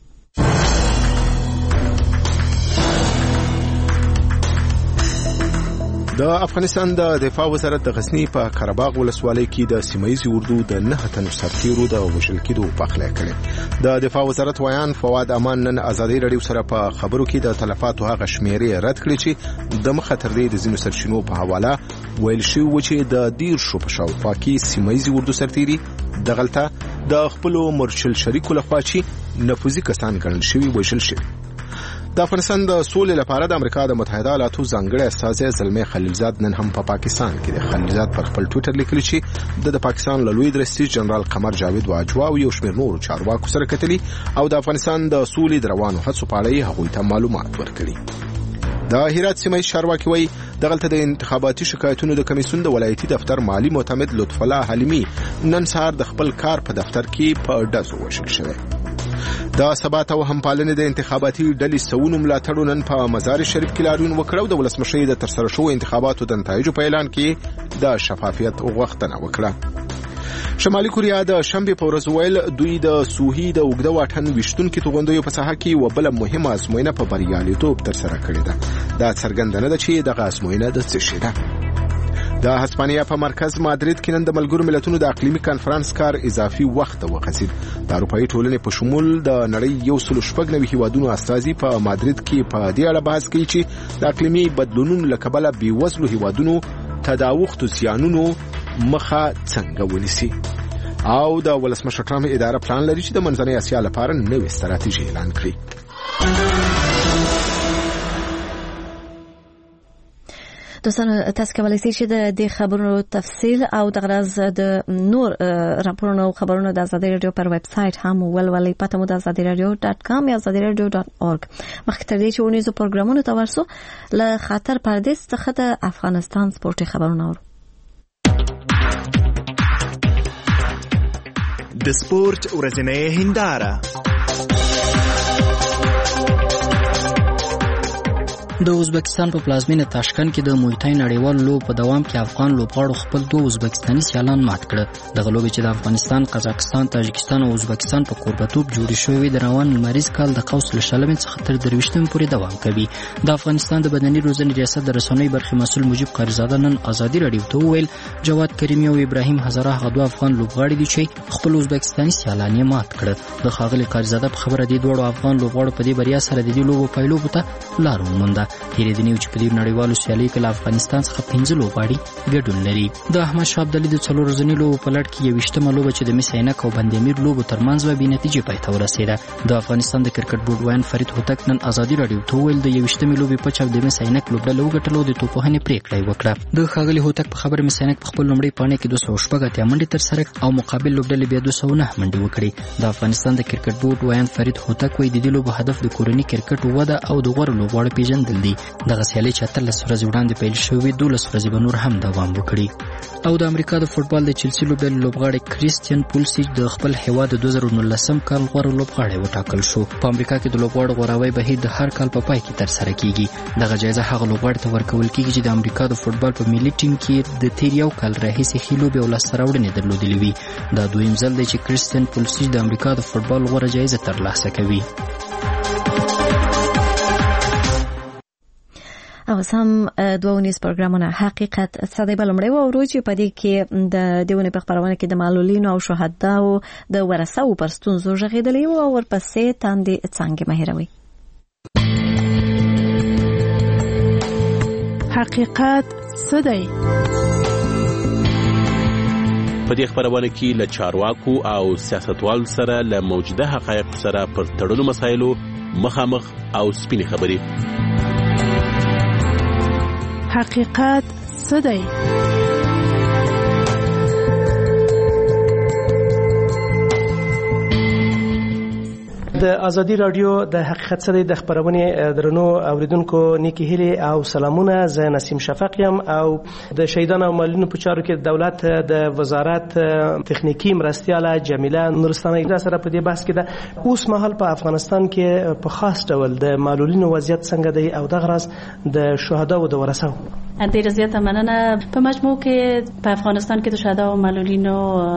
د افغانستان د دفاع وزارت د غزنی په قرهباغ ولسوالۍ کې د سیمایي اردو د 9 تنو سرتیرو د وژل کېدو په اړه کړي. د دفاع وزارت ویان فواد امان نن ازادي رادیو سره په خبرو کې د تلفاتو هغه شمیرې رد کړې چې د مخاطر د ځینو سرچینو په حواله ویل شوی و چې د دیر شو په شاوخوا کې سیمایي اردو سرتیري د غلطه د خپل مرشل شریکو لخوا چې نفوذي کسان ګڼل شوی وژل شوی. د افغانستان د سولې لپاره د امریکا د متحده ایالاتو ځانګړی استازی زلمي خلیلزاد نن هم په پاکستان کې د خلیلزاد پر خپل ټویټر لیکلي چې د پاکستان له لوی درستي جنرال قمر جاوید واجوا او یو شمېر نور چارواکو سره کتلي او د افغانستان د سولې د روانو هڅو په اړه هغوی ته معلومات ورکړي. د هرات سیمه چارواکي وایي دغلته د انتخاباتي شکایتونو د کمیسیون د ولایتي دفتر مالی معتمد لطف الله حلیمی نن سهار د خپل کار په دفتر کې په ډزو وشل شوی. د ثبات او همپالنې د انتخاباتي ډلې سونو ملاتړو نن په مزار شریف کې لاریون وکړو. د ولسمشر د ترسره شوو انتخاباتو د نتایجو په اعلان کې د شفافیت غوښتنه وکړه. شمالي کوریا د شنبه په ورځ ویل دوی د سوهي د اوږده واټن وشتونکو توغندوی په ساحه کې وبله مهمه ازموینه په بریالیتوب ترسره کړې ده. دا څرګندونه ده چې دغه ازموینه د څه شي ده. د هسپانیا په مرکز مادرید کې نن د ملګرو ملتونو د اقلیمي کانفرنس کار اضافي وخت وغځید. د اروپאי ټولنې په شمول د نړۍ 190 هیوادونو استازي په مادرید کې په دې اړه بحث کوي چې د اقلیمي بدلونونو له کبله بیوزلو هیوادونو تداوښتو زیانونو مخه څنګه ونیسي. او د ولسمشر ټرمپ اداره پلان لري چې د منځنۍ اسیا لپاره نوې ستراتیژي اعلان کړي. دوستانو، تاسو کولی شئ چې د دې خبرونو تفصیل او د غرض د نور راپورونو او خبرونو د آزادي رادیو پر ویب سټ هم ولولئ. پته مو د azadiradio.com یا azadiradio.org. مخکې تر دې چې ونیزو پروګرامونو ته ورسو، له خطر پردیس څخه د افغانستان سپورتي خبرونه اورو. د سپورت ورځنۍ هنداره. د ازبکستان په پلازمینه تاشکند کې د مویتای نړیوال لوب په دوام کې افغان لوبغاړو خپل دوه ازبکستاني سیالان مات کړ. دغه لوبې چې د افغانستان، قزاقستان، تاجکستان او ازبکستان په کوربتوب جوړې شوې د روان لمریز کال د قوس له شلمې څخه تر 23 پورې دوام کوي. د افغانستان د بدني روزنې ریاست د رسنۍ برخې مسؤل مجيب قاریزاده نن آزادي رادیو ته وویل جواد کریمی او ابراهیم هزاره هغه دوه افغان لوبغاړي دي چې خپل ازبکستاني سیالان یې مات کړ. د ښاغلي قاریزاده په خبره دي دوه افغان لوبغاړو په دې بریا سره د دې لوبو پایلو ته لار ومونده. هیریدنی چې په دې نړیوالو سیالیو کې له افغانستان څخه 15 لوبغاړي ګډون لري. د احمد شاه ابدالي د 4 ورځني لوبو په لړ کې 21مه لوبه چې د مس عینک او بندامیر لوبو ترمنځ و بې نتیجې پای ته ورسېده. د افغانستان د کرکټ بورډ ویان فرید هوتک نن آزادي رادیو ته ویل د 21مې لوبې په چاپ د مس عینک لوبډله وګټلو د توپوهنې پریکړه وکړه. د ښاغلي هوتک په خبره مس عینک په خپل لومړی پاڼې کې 216 منډې ترسره او مقابل لوبډلې بیا 209 منډې وکړې. د افغانستان د کرکټ بورډ ویان فرید هوتک وایي د دې لوبو هدف د کورني کرکټ وده او د غوړو لوبغاړو پیژندل دي. دغه سیالي چې 13 ورځې وړاندې پیل شوې 12 ورځې به نور هم دوام وکړي. او د امریکا د فوتبال د چلسی لوبغاړی کریستیان پولسیچ د خپل هیواد د 2019 کال غوره لوبغاړی وټاکل شو. په امریکا کې د لوبغاړو غوراوی بهیر د هر کال په پای کې ترسره کیږي. دغه جایزه هغه لوبغاړي ته ورکول کیږي چې د امریکا د فوتبال په ملي ټیم کې د تیر یو کال راهیسې ښې لوبې او لاسته راوړنې درلودلې وي. دا دویم ځل دی چې کریستیان پولسیچ د امریکا د فوتبال غوره جایزه ترلاسه کوي. او اوس هم دوه ونیز پروګرامونه حقیقت څه دی بلمړی او روزي په دې کې د دیونه په خبرونه کې د معلولینو او شهداو د ورثو پر ستونزو ژغېدلې او ورپسې تاندې څنګه مهیروي. حقیقت څه دی؟ په دې خبرونه کې له چارواکو او سیاستوالو سره له موجوده حقایقو سره پر تړلو مسایلو مخامخ او سپینې خبرې. حقیقت څه دی؟ د ازادي رادیو د حقیقت څه دی د خبرونې درنو اوریدونکو نیکی هیلې او سلامونه. زه نسیم شفق یم او د شهیدانو او معلولینو په چارو کې دولت د وزارت تخنیکی مرستیاله جمیله نورستاني سره په دې بحث کې ده. اوس مهال په افغانستان کې په خاص ډول د معلولینو وضعیت څنګه دی او دغه راز د شهدا او د ورثو. ډیره زیاته مننه. په مجموع کې په افغانستان کې د شهدا او معلولینو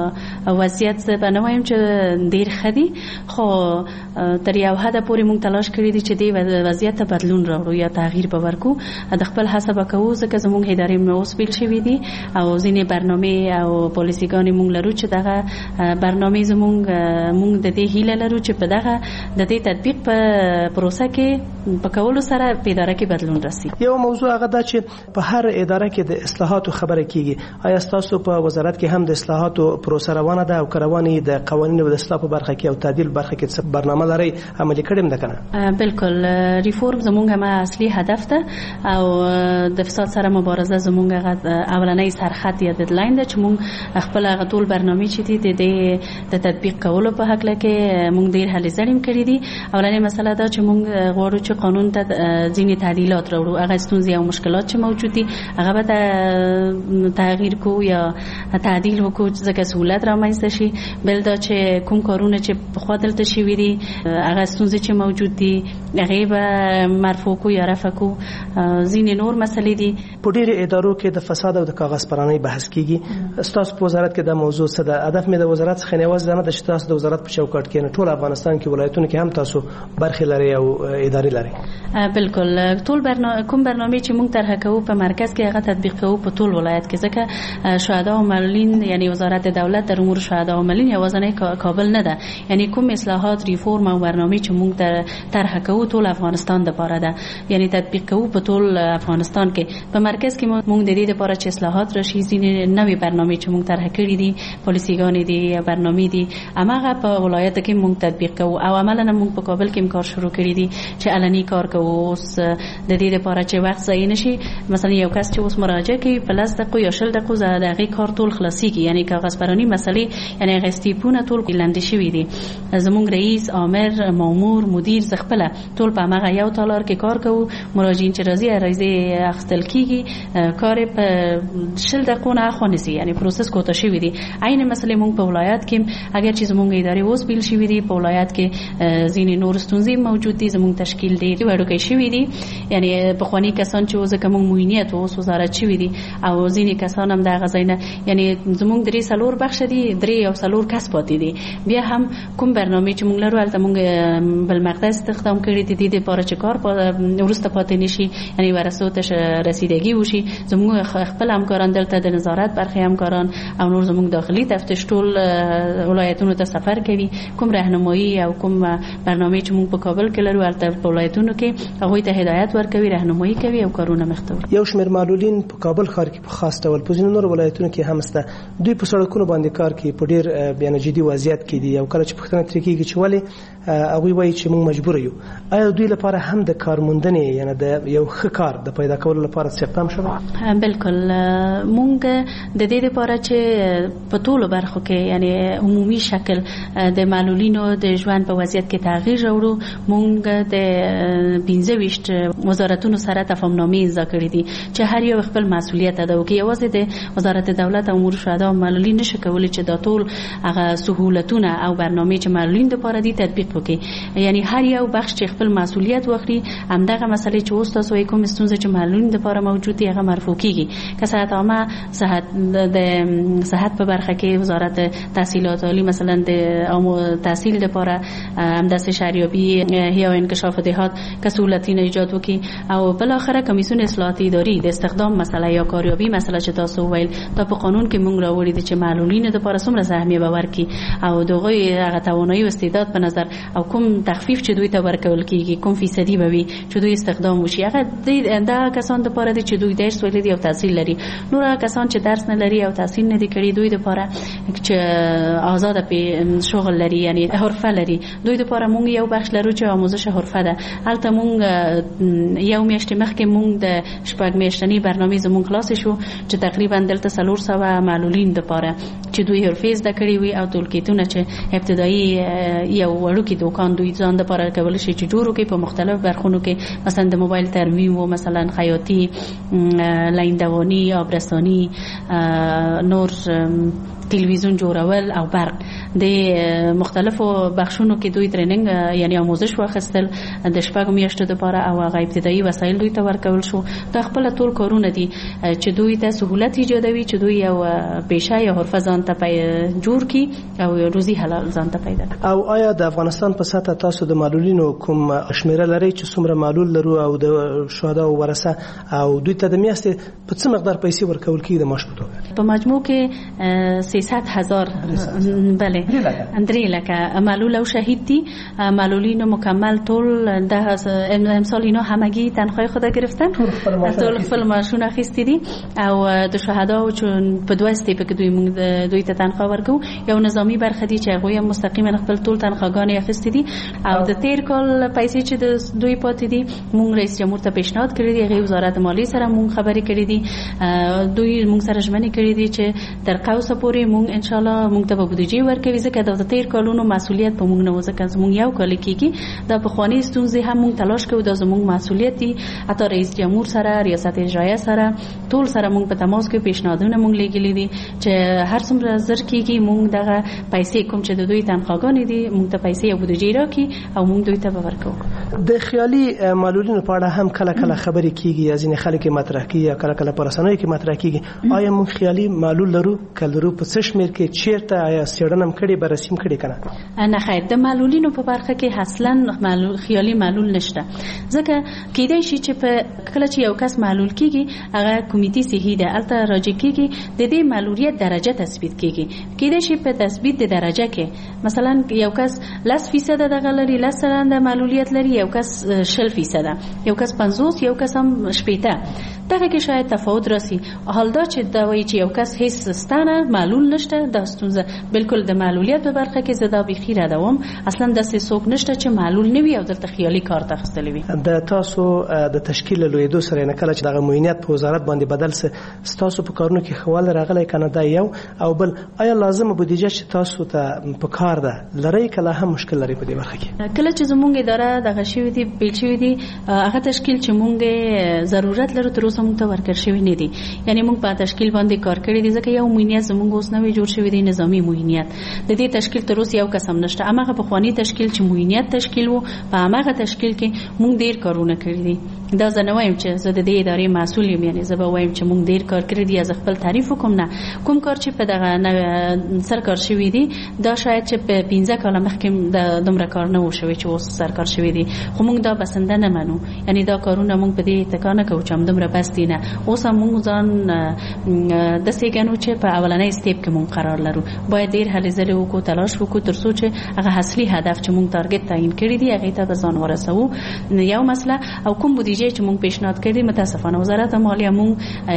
وضعیت به نه وایم چې ډیر ښه دی، خو تر یو حد پورې موږ تلاش کړی دی چې دې وضعیت ته بدلون راوړو یا تغییر به ورکو. د خپل حساب کوو ځکه زموږ ادارې اوس بیل شوي دي او ځینې برنامې او پالیسیګانې موږ لرو چې دغه برنامې موږ د دې هیله لرو چې په دغه د دې تطبیق په پروسه کې په کولو سره په اداره کې بدلون راسي. یو موضوع هغه دا چې په هر اداره کې د اصلاحاتو خبره کیږي. آیا تاسو په وزارت کې هم د اصلاحاتو پروسه روانه ده او کروانې د قوانینو د اصلاح په برخه کې او تعدیل برخه کې څه برنامه لري عملي کړم ده کنه؟ بالکل. ریفورم زموږ هم اصلي هدف ده او د فساد سره مبارزه زموږ اولنۍ سرخط یا ډیډلاین ده چې موږ خپل ټول برنامې چې دي د تطبیق کولو په حق کې موږ ډیر هلې ځړیم کړی دي. اولنۍ مسله ده چې موږ غواړو چې قانون ته ځینې تعدیلات راوړو. هغه ستونزې او مشکلات چې موجود دي هغه به تغییر کو یا تعدیل وکړو ځکه سہولت رامنځته شي. بل دا چې کوم کارونه چې په خوا دلته شوي دي هغه ستونزې چې موجود دي هغه به مرفوع کو یا رفع کو. ځینې نور مسلې دي. په ډېرو ادارو کې د فساد او د کاغذ پرانۍ بحث کیږي. تاسو په وزارت کې د موضوع څه ده؟ هدف مې د وزارت څخه نه وځي نه د تاسو د وزارت په چوکاټ کې نه ټول افغانستان کې ولایتونو کې هم تاسو برخه لري او ادارې لري. بالکل. ټول کوم برنامه چې موږ طرح کوو په مرکز کې هغه تطبیق کوو په ټول ولایت کې ځکه شهدا او معلولین یعنی وزارت دولت در امور شهدا او معلولین یوازې کابل نه ده. یعنی کوم اصلاحات ریفورم او برنامه چې موږ طرح کوو ټول افغانستان لپاره ده، یعنی تطبیق کوو په ټول افغانستان کې. په مرکز کې موږ د دې لپاره چې اصلاحات راشي ځینې نوې برنامه چې موږ طرح کړې دي پالیسیګانې دي یا برنامې دي هغه په ولایت کې موږ تطبیق کوو او عملاً موږ په کابل کې کار شروع کړی دي چې علني کار کوو. اوس د دې لپاره چې وخت ضایع نشي مثلا یو کس چې اوس مراجعه کوي په 10 دقیقې یا 20 دقیقې د هغه کار ټول خلاصيږي. یعنی کاغذ پرانی مسلې یعنی غستیپونه ټول لاندې شوي دي. زموږ رئیس آمر مامور مدیر زغپله ټول په هغه یو تالار کې کار کوو. مراجعین چې راځي راځي اخستل کیږي کار په 20 دقیقې نه خونسي یعنی پروسس کوته شوی دي. عین مسلې موږ په ولایت کې اگر چې زموږ ادارې اوس بیل شوی دي په ولایت کې ځینې نور ستونزې موجود دي. زموږ تشکیل دی وړوکی شوی دي یعنی په خواني کسان چې وزکه موږ موینیت اوس وزارت شوی دي او ځینې کسان هم د غزاینه یعنی زموږ درې سلور بخش دي درې او سلور کس پاتې دي. بیا هم کوم برنامه چې موږ لرو البته موږ بل مقطع استخدام کړی دي د لپاره چې کار ورسته پاتې نشي یعنی ورثو ته رسیدگی وشي. زموږ خپل همکاران دلته د نظارت برخه همکاران او نور زموږ داخلي تفتیش ټول ولایتونو ته سفر کوي. کوم راهنمایي او کوم برنامه چې موږ په کابل کې لرو البته په ولایتونو کې هغه ته هدایت ورکوي راهنمایي کوي او کارونه مخته وړي. یو شمېر معلولین په کابل ښار کې په خاص ډول په ځینو نور ولایتونو کې هم شته. دوی په سړکونو باندې کار کوي په ډیر بیان جدي وضعیت کې دي او کله چې پوښتنه ترې کېږي چې ولې هغوی وایي چې موږ مجبور یو. آیا دوی لپاره هم د کارموندنې یعنی د یو ښه کار د پیدا کولو لپاره څه اقدام شوی؟ بالکل. موږ د دې لپاره چې په ټولو برخو کې یعنی عمومي شکل د معلولینو د ژوند په وضعیت کې تغییر راوړو. موږ د 25 وزارتونو سره تفاهمنامې امضا کړې دي چې هر یو خپل مسؤلیت ادا وکړي. یوازې د وزارت دولت امور شهدا او معلولین نشه کولی چې دا ټول هغه سهولتونه او برنامه چې معلولین لپاره دي تطبیق وکړي. یعنی هر یو بخش چې خپل مسؤلیت واخلي، همدغه مسئله چې اوس تاسو کوم ستونزه چې معلولین لپاره موجود دي هغه مرفوع کیږي. که صحت عامه صحت په برخه کې وزارت تحصیلات عالی مثلا د تحصیل لپاره همداسې شهریابی یا انکشاف دهات که سهولتونه ایجاد وکړي او بالاخره کمیسیون اصلاحاتی اداری د استخدام مسئله یا کاریابی مسئله چې تاسو ویل دا په قانون کې مونږ راوړی دي چې معلولین لپاره څومره سهمیه به ورکړي او دغه هغه توانایی او استعداد په نظر او کوم تخفیف چې دوی ته ورکول کیږي کوم فیصدي به وي چې دوی استخدام وشي. هغه دا کسان لپاره دي چې دوی درس ویلي دي او تحصیل لري. نور کسان چې درس نه لري او تحصیل نه دي کړی دوی لپاره چې آزاد په شغل لري یعنی حرفه لري، دوی لپاره مونږ یو بخش لرو چې آموزش حرفه ده. البته مونږ یو میاشت مخکې مونږ د شپږ میاشتنی برنامه زمون خلاص شو چې تقریبا دلته 300 معلولین لپاره چې دوی حرفه زده کړی وي او ټولکیتونه چې ابتدایي یو وړوکی دکان دوی ځان لپاره کول شي چې جوړو کې په مختلف برخونو کې مثلا د موبایل ترمیم او مثلا خیاطی، لیندوانی، آبرسانی، نور تلویزیون جوړول او برق د مختلفو بخشونو کې دوی تریننګ یعنی آموزش واخیستل د شپږ میاشتو لپاره او هغه ابتدایي وسایل دوی ته ورکول شو. دا خپل ټول کارونه دي چې دوی ته سهولت ایجادوي چې دوی یو پیشه یا حرفه ځان ته جوړ کی او روزي حلال ځان ته پیدا کړي. او آیا د افغانستان په سطح تاسو د معلولینو کوم شمیره لري چې څومره معلول لرو او د شهدا او ورثه او دوی ته د میاشتې په څه مقدار پیسې ورکول کیږي د معاش په توګه؟ په مجموع کې 300,000 بله 3 لکه معلول او شهید دي. معلولین مکمل ټول د امسال اینا همگی تنخواه خود گرفتن، ټول خپل معاشونه اخیستی دي او د شهدا چون په دوه استیپ کې دوی ته تنخواه ورکو. یو نظامی برخه دي چې هغه مستقیما خپل ټول تنخواهګان اخیستی دي او د تیر کال پیسې چې د دوی پاتې دي مونږ رئیس جمهور ته پیشنهاد کړی دی، هغه وزارت مالی سره مونږ خبرې کړې دي، دوی مونږ سره ژمنې کړې دي چې تر قوسه پورې مونږ ان شاء الله مونږ ته بودجه ورکوي ځکه د تیر کالونو مسؤلیت په مونږ نه و ځکه زمونږ یو کال کېږي د پخوانی ستونزې هم مونږ تلاش کوو د زمونږ مسؤلیت دي. حتی رئیس جمهور سره ریاست اجرایه سره ټول سره مونږ په تماس کې پیشنهادونه مونږ لګیلي دي چې هر څومره زر کېږي مونږ دغه پیسې کوم چې د دوی تنخواهګانې دي مونږ ته پیسې او بودجه راکړي او مونږ دوی ته ورکوو. د خیالي معلولینو په اړه هم کله کله خبرې کیږي، از این خلک مطرح کیږي یا کله کله په رسنیو کې مطرح کیږي. آیا مونږ خیالي معلول لرو؟ کله لرو په څه شمیر کې چیرته آیا څېړنه کړې بررسي کړې کنه؟ نه خیر، د معلولینو په برخه کې اصلا خیالي معلول نشته ځکه کېدای شي چې په کله چې یو کس معلول کیږي هغه کمیټې صحي ده الته راجع کیږي د دې معلولیت درجه تثبیت کیږي. کېدای شي په تثبیت د درجه کې مثلا یو کس 10% دغه لري 10% د معلولیت لري، یو کس 0%، یو کس 50، یو کس هم 80. دغه کې شاید تفاوت راسي. حال دا چې دا وایي چې یو کس هیڅ ستانه معلول نشته دا ستونزه بالکل د معلولیت په برخه کې زدا بخیره دوم اصلا د څوک نشته چې معلول نه وي او دلته خیالي کار تخستلی وي. د تاسو د تشکیل لویدو سره نه کله چې دغه معینات په وزارت باندې بدل سه تاسو په کارونو کې خواله راغلی کنه دا یو او بل آیا لازم بودیجه چې تاسو ته په کار ده لري کله هم مشکل لري په دې برخه کې؟ کله چې زمونږ اداره دغه شوی دی بیل شوی دی هغه تشکیل چې مونږ ضرورت لرو تر اوسه مونږ ته ورکړ شوی نه دی. یعنی مونږ په تشکیل باندې کار کړی دی ځکه یو معینات زمونږ اوس نوې جوړ شوی دی نظامی معینات. د دې تشکیل تر اوسه یو قسم نشته. هغه په خواني تشکیل چې معینات تشکیل وو په هغه تشکیل کې مونږ ډیر کارونه کړی دي. دا زه نه وایم چې زه د دې ادارې مسؤل یم، یعنی زه به وایم چې مونږ ډیر کار کړی دی. از خپل تعریف کوم نه کوم کار چې په دغه سرکار شوی دی دا شاید چې په 15 کال مخکې د دومره کار نه و شوی چې اوس سرکار شوی دی، خو مونږ دا بسنده نه منو. یعنی دا کارونه مونږ په دې تکانه کوو چې هم دومره بس دي نه. اوس مونږ ځان د سیګنو چې په اولنۍ سټیپ کې مونږ قرار لرو باید ډیر هلې ځلې وکړو تلاش وکړو تر څو چې هغه اصلي هدف چې مونږ ټارګټ تعیین کړی دی هغه ته ځان ورسوو. یو مسله او کوم بودیجه چې مونږ پیشنهاد کړی متاسفانه وزارت مالیه مونږ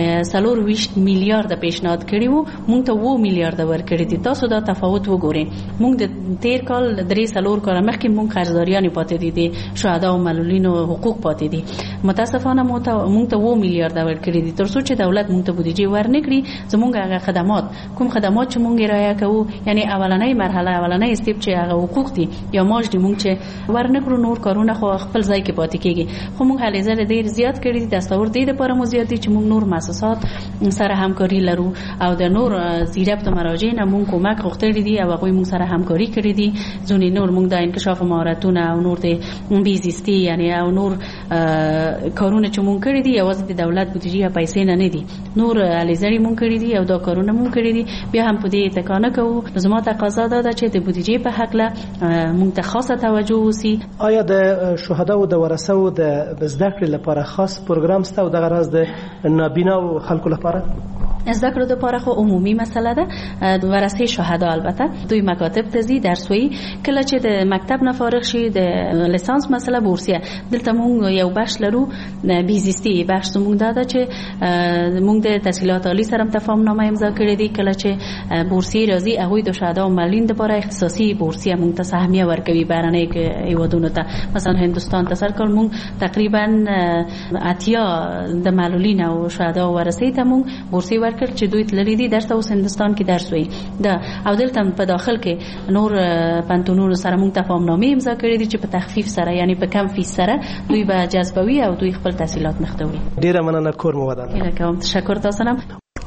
4 میلیارډ پیشنهاد کړی وو مونږ ته 2 میلیارډ ورکړی دي. تاسو دا تفاوت وګورئ. مونږ د تیر کال 3 کال مخکې مونږ قرضداریان پاتې دي شهدا او معلولینو حقوق پاتې دي. متاسفانه مونږ ته 2 میلیارډ ورکړی دي تر څو چې دولت مونږ ته بودیجه ورنکړي. زمونږ هغه خدمات کوم خدمات چې مونږ رعایت کوو یعنی اولنۍ مرحله اولنۍ استیپ چې هغه حقوق دي یا ماش دي مونږ چې ورنکړو نور کارونه خو خپل ځای کې پاتې کیږي. خو مونږ هلې عرضه ډیر زیات کړی دي. دستور دې لپاره مو زیات دي چې موږ نور مؤسسات سره همکاري لرو او د نور زیربط مراجع نه موږ کومک غوښتلی دي او هغوی موږ سره همکاري کړې دي. ځینې نور موږ د انکشاف مهارتونه او نور د بیزیستي یعنی او نور کارونه چې موږ کړی دي یوازې د دولت بودیجه یا پیسې نه دي، نور الیزړي موږ کړی دي او دا کارونه موږ کړی دي. بیا هم په دې اتکا نه کوو. زما تقاضا ده چې د بودیجې په حق له موږ ته خاصه توجه وسی. آیا د شهدا او د ورثو د زده کړې لپاره خاص پروګرام شته او دغه راز د نابینا او خلکو لپاره؟ زده کړو لپاره خو عمومي مسله ده. ورثه شهدا البته دوی مکاتب ته ځي درسوي. کله چې د مکتب نه فارغ شي د لیسانس مسله بورسیه دلته موږ یو بخش لرو بیزیستی. بخش موږ ده چې موږ د تحصیلات عالی سره تفاهمنامه امضا کړې دي. کله چې بورسیه راځي هغوی د شهدا او معلولین لپاره اختصاصي بورسیه موږ ته سهمیه ورکوي بهرنۍ هیوادونو ته. مثلا هندوستان ته سر کول موږ تقریبا اتیا د معلولین او شهدا او ورثه ته موږ بورسیه ورکړ چې دوی تللی دي درس اوس هندوستان کې درس وي دا او دلته په داخل کې نور پانتونونو سره موږ تفاهمنامه امضا کړې دي چې په تخفیف سره یعنی په کم فیس سره دوی به جذبوي او دوی خپل تحصیلات مخته وړي. ډیره مننه. کور مو ودان. ډیره کوم تشکر تاسو نه.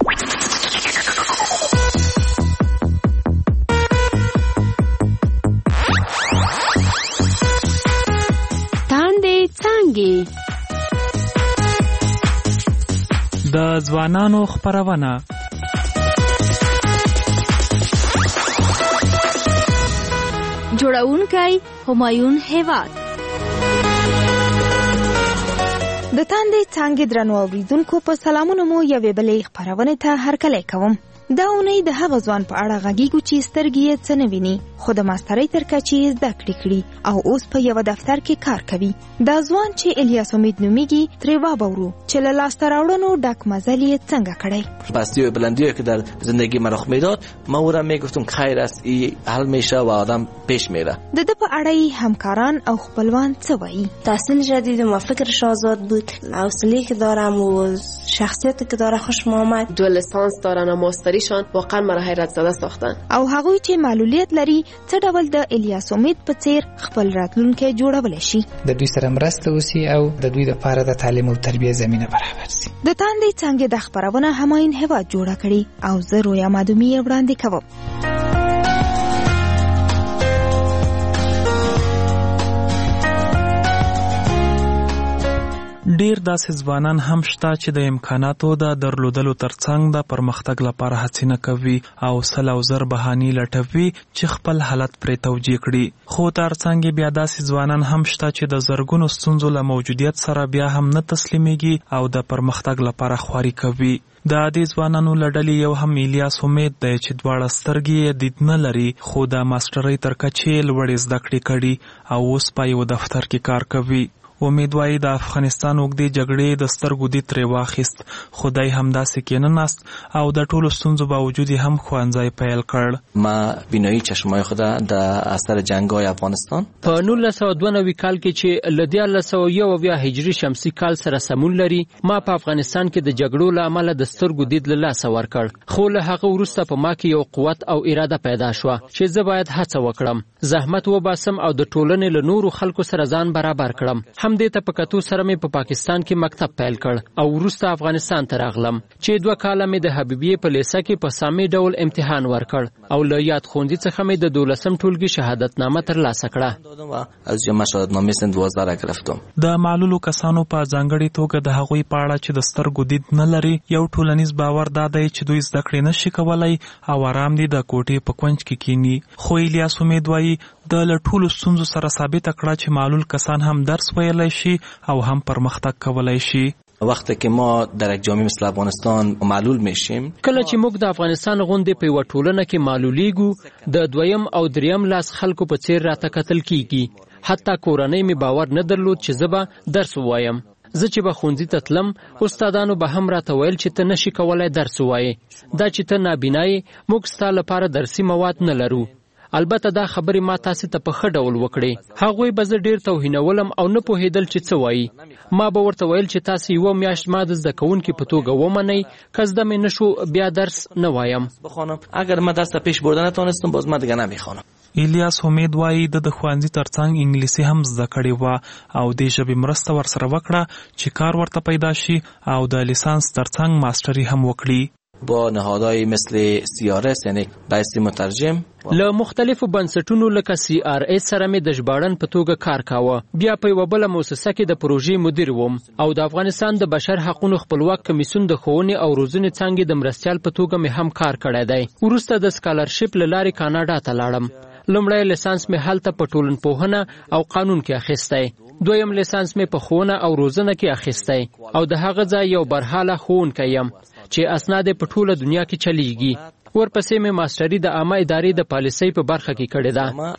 تاندې څنګه د ځوانانو خبرونه جوړونکی همایون هیواد. د تاندې څنګه درنو اوریدونکو په سلامونو مو یوې بلې خبرونه ته هرکلی کوم. دا اونۍ د هغه ځوان په اړه غږیږو چې سترګې یې څه نه ویني خو د ماسترۍ تر کچې یې زده کړې کړي او اوس په یوه دفتر کې کار کوي. دا ځوان چې الیاس امید نومیږي ترې واورو چې له لاسته راوړنو ډک مزل یې څنګه کړی. پستی و بلندی که در زندگی من رخ میداد ما او را میگفتم خیر است این حل میشه و آدم پیش میره. د ده په اړه همکاران او خپلوان څه وایي؟ تحصیل جدیدم و فکرش آزاد بود، حوصله‌ای که دارم و شخصیتی که داره خوشم آمد. دو لیسانس دارن و ماستریشان واقعا مرا حیرت زده ساختن. او هغوی چې معلولیت لري څه ډول د الیاس امید په څیر خپل راتلونکی جوړولی شي. د دوی سره مرسته وسی او د دوی لپاره د تعلیم او تربیه زمینه برابر شي. د تاندې څنګه د خبرونه همایون هیواد جوړه کړي او زه رویا مادومی وړاندې کوم. ډیر داسې ځوانان هم شته چې د امکاناتو د درلودلو ترڅنګ د پرمختګ لپاره هڅې نه کوي او سل او زر بهانې لټوي چې خپل حالت پرې توجیه کړي. خو ترڅنګ بیا داسې ځوانان هم شته چې د زرګونو ستونزو له موجودیت سره بیا هم نه تسلیمیږي او د پرمختګ لپاره خواري کوي. د دې ځوانانو له ډلې یو هم الیاس امید دی چې دواړه سترګې یې دید نه لري خو د ماسټرۍ تر کچې لوړې زده کړې کړي او اوس په یو دفتر کې کار کوي. امید وایي د افغانستان اوږدې جګړې د سترګو دید ترې واخیست خو دی همداسې کېنناست او د ټولو ستونزو باوجود هم ښوونځی پیل کړ. ما بینایی چشمای خود در اثر جنگ‌های افغانستان په 1992 کال کې چې له 1901 هجري شمسي کال سره سمون لري ما په افغانستان کې د جګړو له امله د سترګو دید له لاسه ورکړ خو له هغه وروسته په ما کې یو قوت او اراده پیدا شوه چې زه باید هڅه وکړم، زحمت وباسم او د ټولنې له نورو خلکو سره ځان برابر کړم. همدې ته په کتو سره مې په پاکستان کې مکتب پیل کړ او وروسته افغانستان ته راغلم چې 2 کاله مې د حبیبیې په لیسه کې په سامي ډول امتحان ورکړ او له یاد خوندې څخه مې د 12م ټولګي شهادتنامه ترلاسه کړه. از جمع شهادتنامه سن 12 را گرفتم. د معلولو کسانو په ځانګړي توګه د هغوی په اړه چې د سترګو دید نه لري یو ټولنیز باور دا دی چې دوی زده کړې نشي کولای او آرام دي د کوټې په کونج کې کینی. خو الیاس امید وایي د ټولو ستونزو سره ثابت کړه چې معلول کسان هم درس ویلی شي او هم پرمختګ کولای شي. وقتی که ما در یک جامعه مثل افغانستان معلول میشیم، کله چې موږ د افغانستان غونډې په یوه ټولنه کې معلولیږو د 2م او 3م لاس خلکو په څیر راته کتل کیږي. حتی کورنۍ مې باور نه درلود چې زه به درس ووایم. زه چې به ښوونځي ته تلم استادانو به هم راته ویل چې ته نشي کولای درس ووایې، دا چې ته نابینا یې موږ ستا لپاره درسي مواد نه لرو. البته دا خبرې ما تاسو ته په ښه ډول وکړې. هغوی به زه ډیر توهینولم او نه پوهېدل چې څه وایي. ما به ورته ویل چې تاسو یوه میاشت ما د زده کوونکي په توګه ومنئ، که زده مې نشو بیا درس نه وایم. اگر من درس پیش بردن نتونستم باز من دیگه نمیخوانم. الیاس امید وایي د ښوونځي ترڅنګ انګلیسي هم زده کړې وه او د ژبې مرسته ورسره وکړه چې کار ورته پیدا شي او د لیسانس ترڅنګ ماستري هم وکړي. با نهادهای مثل CRS یعنی بایستی مترجم له مختلفو بنسټونو لکه CRS سره مې د ژباړن په توګه کار کاوه. بیا په یوه بله مؤسسه کې د پروژې مدیر وم او د افغانستان د بشر حقوقو خپلواک کمیسیون د ښوونې او روزنې څانګې د مرستیال په توګه مې هم کار کړی دی. وروسته د سکالرشپ له لارې کاناډا ته لاړم. لومړی لیسانس مې هلته په ټولنپوهنه او قانون کې اخیستی. دویم لیسانس مې په ښوونه او روزنه کې اخیستی او د هغه ځای یو برحاله ښوونکی یم چې اسناد په ټوله دنیا کې چلیږي. ورپسې مې ماستري د عامه ادارې د پالیسۍ په برخه کې کړې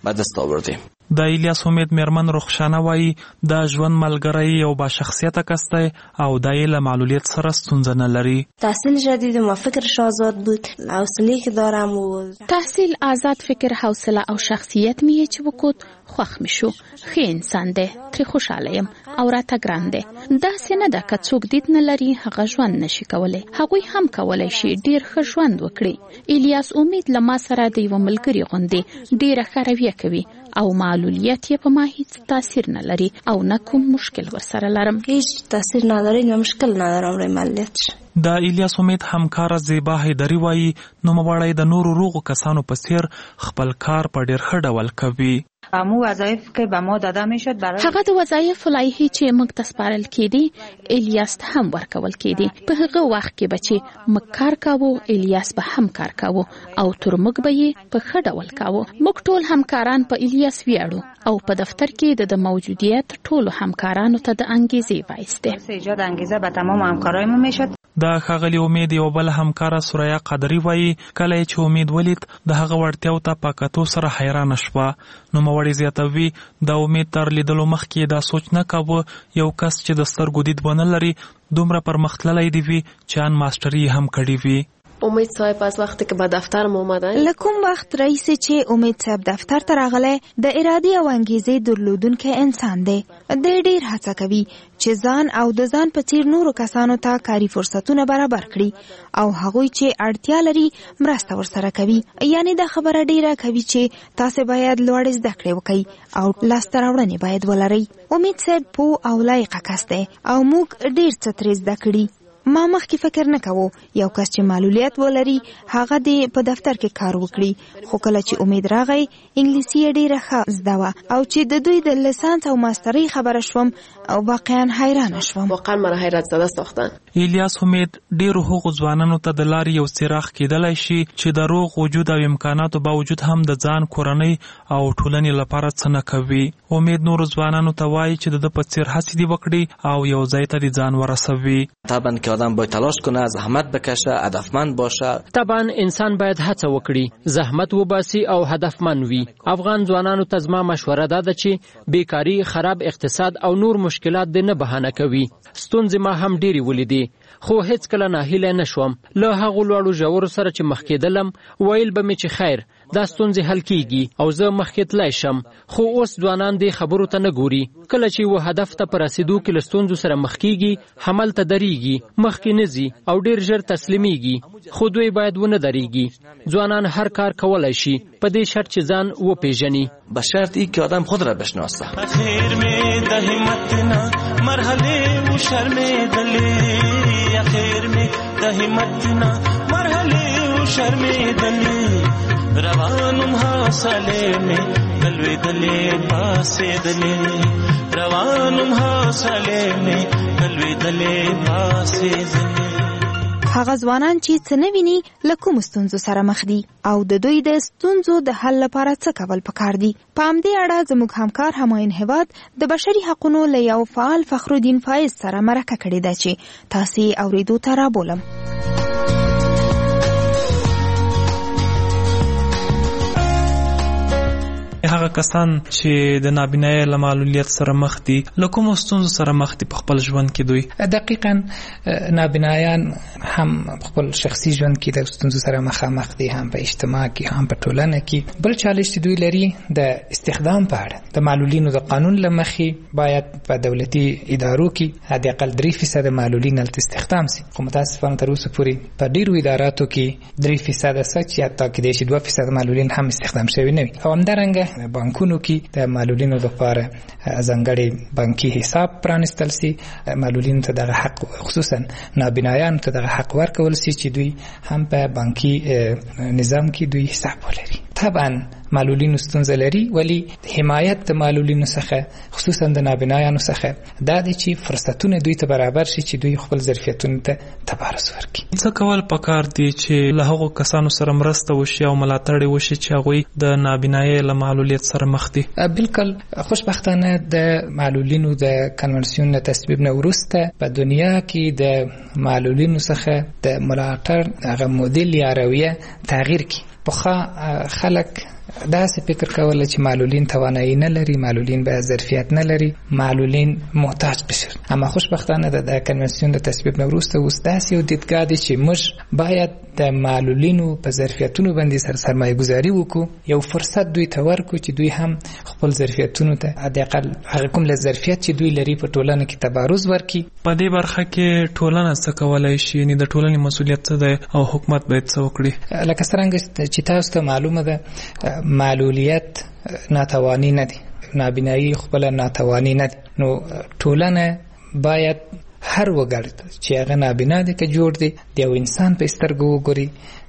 ده. د الیاس امید میرمن رخشانه وایي د ژوند ملګری یو باشخصیته کس دی او د یې له معلولیت سره ستونزه نه لري. تحصیل جدید و فکرش آزاد بود. حوصله که دارم و تحصیل آزاد فکر، حوصله او شخصیت میه چې وکوت خوښ میشو. ښه انسان دی، ترې خوشاله یم او راته ګران دی. داسې نه ده که څوک دید نه لري هغه ژوند نشي کولی. هغوی هم کولی شي ډیر ښه ژوند وکړي. الیاس امید له ما سره د یوه ملګري غوندې ډیره ښه رویه کوي او معلولیت یې په ما هیڅ تاثیر نه لري او نه کوم مشکل ورسره لرم. هیچ تاثیر نداره، نه مشکل ندارم روی معلولیتش. د الیاس امید همکار زیبا حیدری وایي نوموړی د نورو روغو کسانو په څیر خپل کار په ډیر ښه ډول کوي. همو وظایف که به ما داده میشد برای هغه د وظایف لایحې چې موږ ته سپارل کېدې الیاس ته هم ورکول کېدې. په هغه وخت کې به چې موږ کار کاوه الیاس به هم کار کاوه او تر موږ به یې په ښه ډول کاوه. موږ ټول همکاران په الیاس ویاړو او په دفتر کې د موجودیت ټولو همکارانو ته د انګیزې وایسته. ایجاد انگیزه به تمام همکارایمون میشد. د ښاغلي امید یو بل همکاره سوریا قادری وایي کله چې امید ولید د هغه وړتیاو ته په کتو سره حیرانه شوه. نوموړی زیاتوي د امید تر لیدلو مخکې دا سوچ نه کاوه یو کس چې د سترګو دید ونه لري دومره پرمختللی دی وي چې ان ماستري هم کړې وي. امید صاحب از وقتی که به دفتر اومدن لکم وخت رئیس چې امید صاحب دفتر ته راغلی د ارادې او انګیزې درلودونکی انسان دی. د ډیر هڅه کوي چې ځان او د ځان په څیر نورو کسانو ته کاري فرصتونه برابر کړي او هغوی چې اړتیا لري مرسته ورسره کوي. یعنی دا خبره ډیره کوي چې تاسو باید لوړ زده کړې وکړئ او لاسته راوړنې باید ولرئ. امید صاحب پوه او لایق کس دی او موږ ډیر څه ترې زده کړي. ما مخکې فکر نه کوو یو کس چې معلولیت ولري هغه دې په دفتر کې کار وکړي. خو کله چې امید راغی انګلیسي یې ډیره ښه زده وه او چې د دوی د لیسانس او ماسترۍ خبره شوم او واقعا حیرانه شوم. واقعا مرا حیرت زده ساختن. الیاس امید ډیرو هغو ځوانانو ته د لارې یو څراغ کېدلی شي چې د روغ وجود او امکاناتو باوجود هم د ځان کورنۍ او ټولنې لپاره څه نه کوي. امید نورو ځوانانو ته وایي چې د ده په څیر هڅې دې وکړي او یو ځای ته دې ځان ورسوي. طبعا که آدم باید تلاش کنه، زحمت بکشه، هدفمند باشه. طبعا انسان باید هڅه وکړي، زحمت وباسي او هدفمند وي. افغان ځوانانو ته زما مشوره ده چې بیکاری، خراب اقتصاد او نور مشکلات دې نه بهانه کوي. ستونزې ما هم ډېرې ولیدې خو هیڅ کله ناهیلی نه شوم. له هغو لوړو ژورو سره چې مخ کېدلم ویل به مې چې خیر دا ستونزې حل کیږي او زه مخکې تللی شم. خو اوس ځوانان دې خبرو ته نه ګوري. کله چې یو هدف ته په رسېدو کې له ستونزو سره مخ کېږي همالته درېږي، مخکې نه ځي او ډېر ژر تسلیمیږي. خو دوی باید ونه درېږي. ځوانان هر کار کولی شي په دې شرط چې ځان وپېژني. به شرط ای که آدم خود را بشناسه. اخیر میں د همت نا مرحله و شرمېدلې، اخیر میں د همت نا مرحله و شرمېدلې، روانم حاصله میں کلوېدلې پاسېدلې، روانم حاصله میں کلوېدلې پاسېدلې. هغه ځوانان چې څه نه ویني له کومو ستونزو سره مخ دي او د دوی د ستونزو د حل لپاره څه کول پکار دي. په همدې اړه زموږ همکار همایون هیواد د بشري حقوقو له یو فعال فخرالدین فایز سره مرکه کړې ده چې تاسو یې اورېدو ته رابولم. هغه کسان چې د نابینایی له معلولیت سره مخ دي له کومو ستونزو سره مخ دي په خپل ژوند کې دوی؟ دقیقاً نابینایان هم خپل شخصي ژوند کې د ستونزو سره مخامخ دي، هم په اجتماع کې هم په ټولنه کې. بل چالش چې دوی لري د استخدام په اړه د معلولینو د قانون له مخې باید په دولتي ادارو کې حداقل 3% معلولین هلته استخدام سي، خو متاسفانه تر اوسه پورې په ډیرو اداراتو کې 3% سچ یا تا کې د 2% معلولین هم استخدام شوی نه وي. او همدارنګه بانکونو کې د معلولینو لپاره ځانګړي بانکي حساب پرانستل سي، معلولینو ته دغه حق خصوصا نابینایانو ته دغه حق ورکول سي چې دوی هم په بانکي نظام کې دوی حساب ولري. طبعا معلولینو ستونزه لري، ولی حمایت د معلولینو څخه خصوصا د نابینایانو څخه دا دي چې فرصتونه دوی ته برابر شي چې دوی خپل ظرفیتونو ته تبارز ورکړي. څه کول پکار دي چې له هغو کسانو سره مرسته وشي او ملاتړ وشي چې هغوی د نابینایی له معلولیت سره مخ دي؟ بالکل خوشبختانه د معلولینو د کنونسیون تصویب نه وروسته په دنیا کې د معلولینو څخه د ملاتړ هغه مدل یا رویه تغییر کی. پخوا خلک داسې فکر کوله چې معلولین توانایی نه لري، معلولین به ظرفیت نه لري، معلولین محتاج بشر. اما خوشبختانه د کنونسیون د تصویب نه وروسته اوس داسې یو دیدګاه دی چې موږ باید د معلولینو په ظرفیتونو باندې سرمایه گذاري وکړو، یو فرصت دوی ته ورکړو چې دوی هم خپل ظرفیتونو ته حداقل هغه کوم ظرفیت چې دوی لري په ټولنه کې تبارز ورکړي. په دې برخه کې ټولنه څه کولای شي؟ یعنې د ټولنې مسؤلیت څه دی او حکومت باید څه وکړي؟ لکه څرنګه چې تاسو ته معلومه ده معلولیت ناتوانی نه دی، نابینایی خپل ناتوانی نه دی. نو ټولنه باید هر وګړی چې هغه نابینا دی که جوړ دی د یو انسان په سترګو وګوري،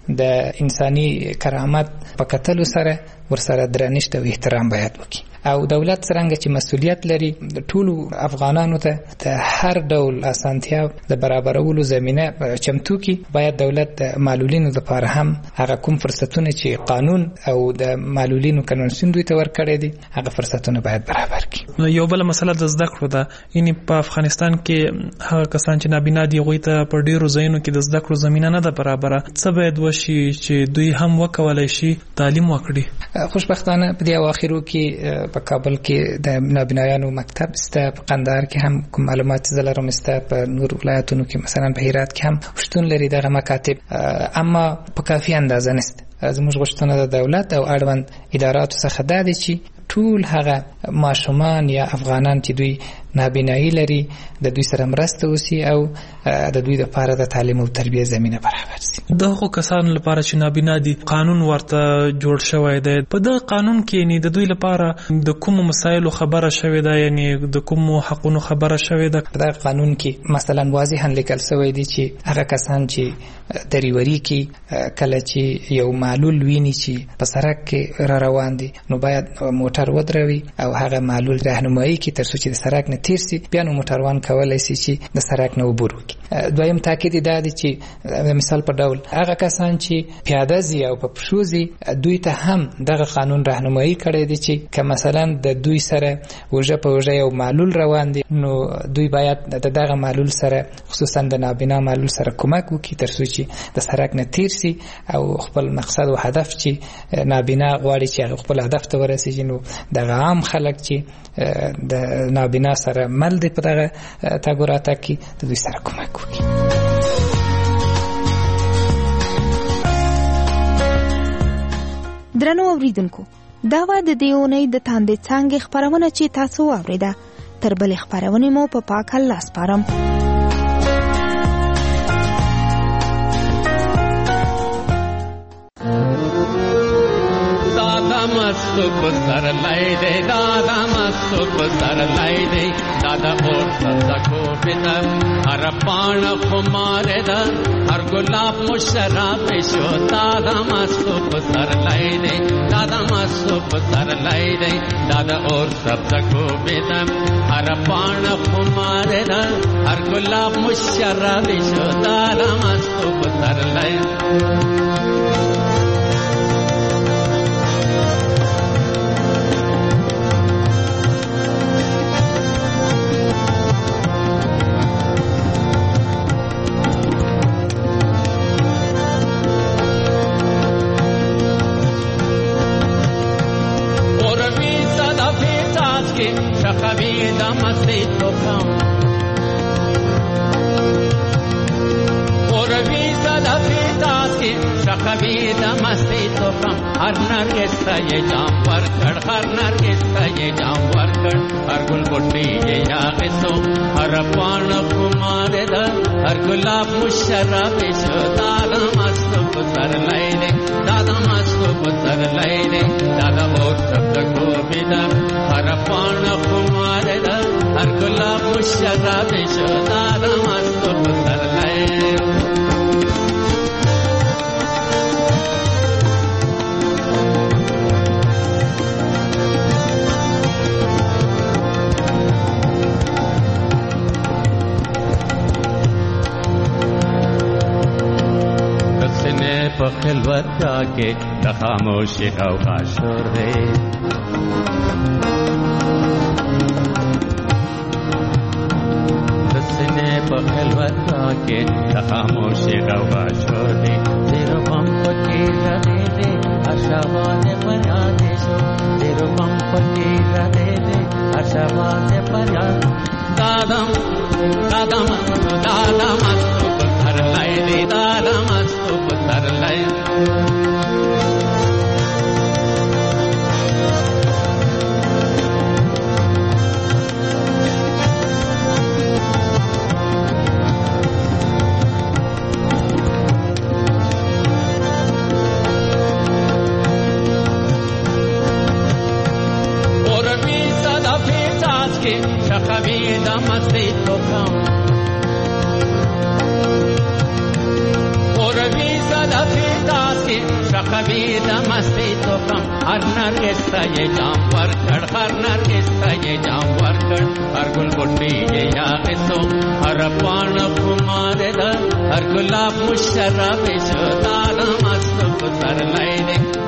د انساني کرامت په کتلو سره ورسره درنښت او احترام باید وکړي. او دولت څرنګه چې مسؤلیت لري د ټولو افغانانو ته د هر ډول اسانتیا د برابرولو زمینه چمتو کی، باید دولت د معلولینو لپاره هم هغه کوم فرصتونه چې قانون او د معلولینو کنونسیون دوی ته ورکړي دي هغه فرصتونه باید برابر کړي. نو یو بل مسله د زده کړو ده، یعنی په افغانستان کې هغه کسان چې نابینا دي هغوی ته په ډیرو ځایونو کې د زده کړو زمینه نه ده برابره. څه باید وشي چې دوی هم وکولای شي تعلیم وکړي؟ خوشبختانه په دې اواخرو کې په کابل کې د نابینایانو مکتب سته، په قندهار کې هم کوم معلومات زه لرم سته، په نور ولایتونو کې مثلا په هرات کې هم شتون لري دغه مکاتب، اما په کافي اندازه نشته. زموږ غوښتنه د دولت او اړوند اداراتو څخه دا ده چې ټول هغه ماشومان یا افغانان چې دوی نابینایی لري د دوی سره مرسته وسی او د دوی لپاره د تعلیم او تربیه زمینه برابر شي. دغه کسانو لپاره چې نابینا دي قانون ورته جوړ شوی دی، په دغه قانون کې یعنې د دوی لپاره د کومو مسایلو خبره شوې ده، یعنې د کومو حقونو خبره شوې ده؟ په دغه قانون کې مثلا واضحا لیکل شوی دی چې هغه کسان چې دریوري کې کله چې یو معلول ویني چې په سړک کې را روان دي نو باید موټر ودروي او هغه معلول راهنمایي کوي تر څو چې د سړک نه تیر سي، بیا نو موټروان کولی سي چې د سړک نه عبور وکړي. دویم تاکید دا دی چې د مثال په ډول هغه کسان چې پیاده ځي او په پښو ځي دوی ته هم دغه قانون راهنمایي کړی دی چې که مثلا د دوی سره وژه په وژه یو معلول روان دی نو دوی باید د دغه معلول سره خصوصا د نابینا معلول سره کومک وکړي تر څو چې د سړک نه تیر سي او خپل مقصد او هدف چې نابینا غواړي چې خپل هدف ته ورسیږي نو دغه عام خلک چې د نابینا سره مل دی په دغه تګ و راتګ کې د دوی سره کومک وکړي. درنو اوریدونکو، دا و د دې اونۍ د تاندې څانګې خپرونه چې تاسو واورېده. تر بلې خپرونې مو په پاک الله سپارم. मस्तो सर लाई दे दादा मस्तो सर लाई दे दादा और सको पिता हर पाण खुमारे दा हर गुलाब मुशराब शो दादा मस्तो सर लाई दे दादा मस्तो सर लाई दे दादा और सको पिता हर पाण खुमारे दा हर गुलाब मुशराब शो दादा मस्तो सर लाई څاڅکي شخوي د مستۍ توکم اوروي صدفي څاڅکي شخوي د مستۍ توکم هر نرګس ته یې جام ورکړ هر نرګس ته یې جام ورکړ هر ګل بوټي یې یاغسو هر پاڼه خمار ده هر ګلاب مشرب شو دادا مست پسرلی دی دادا مست پسرلی دی دادا اور سبز گوبیدا هر پاڼه خمار ده هر ګلاب مشرب شو دادا مست پسرلی په خلوت کې د خاموشي او خاشور دی د سینې په خلوت کې د خاموشي او خاشور دی زیر پم پکې راځي دی اشواده پریاد شو زیر پم پکې راځي دی اشواده پریاد دادم دادم دادم پر لای دی دادم Tarlai Oravi sadafi tzatki shakhavi damasti tokam شخوی د مستی توکم هر نرګس ته یې جام ورکړ هر نرګس ته یې جام ورکړ هر ګل بوټي یې یاغسو هر پاڼه خمار ده هر ګلاب مشرب شو دادا مست پسرلی دی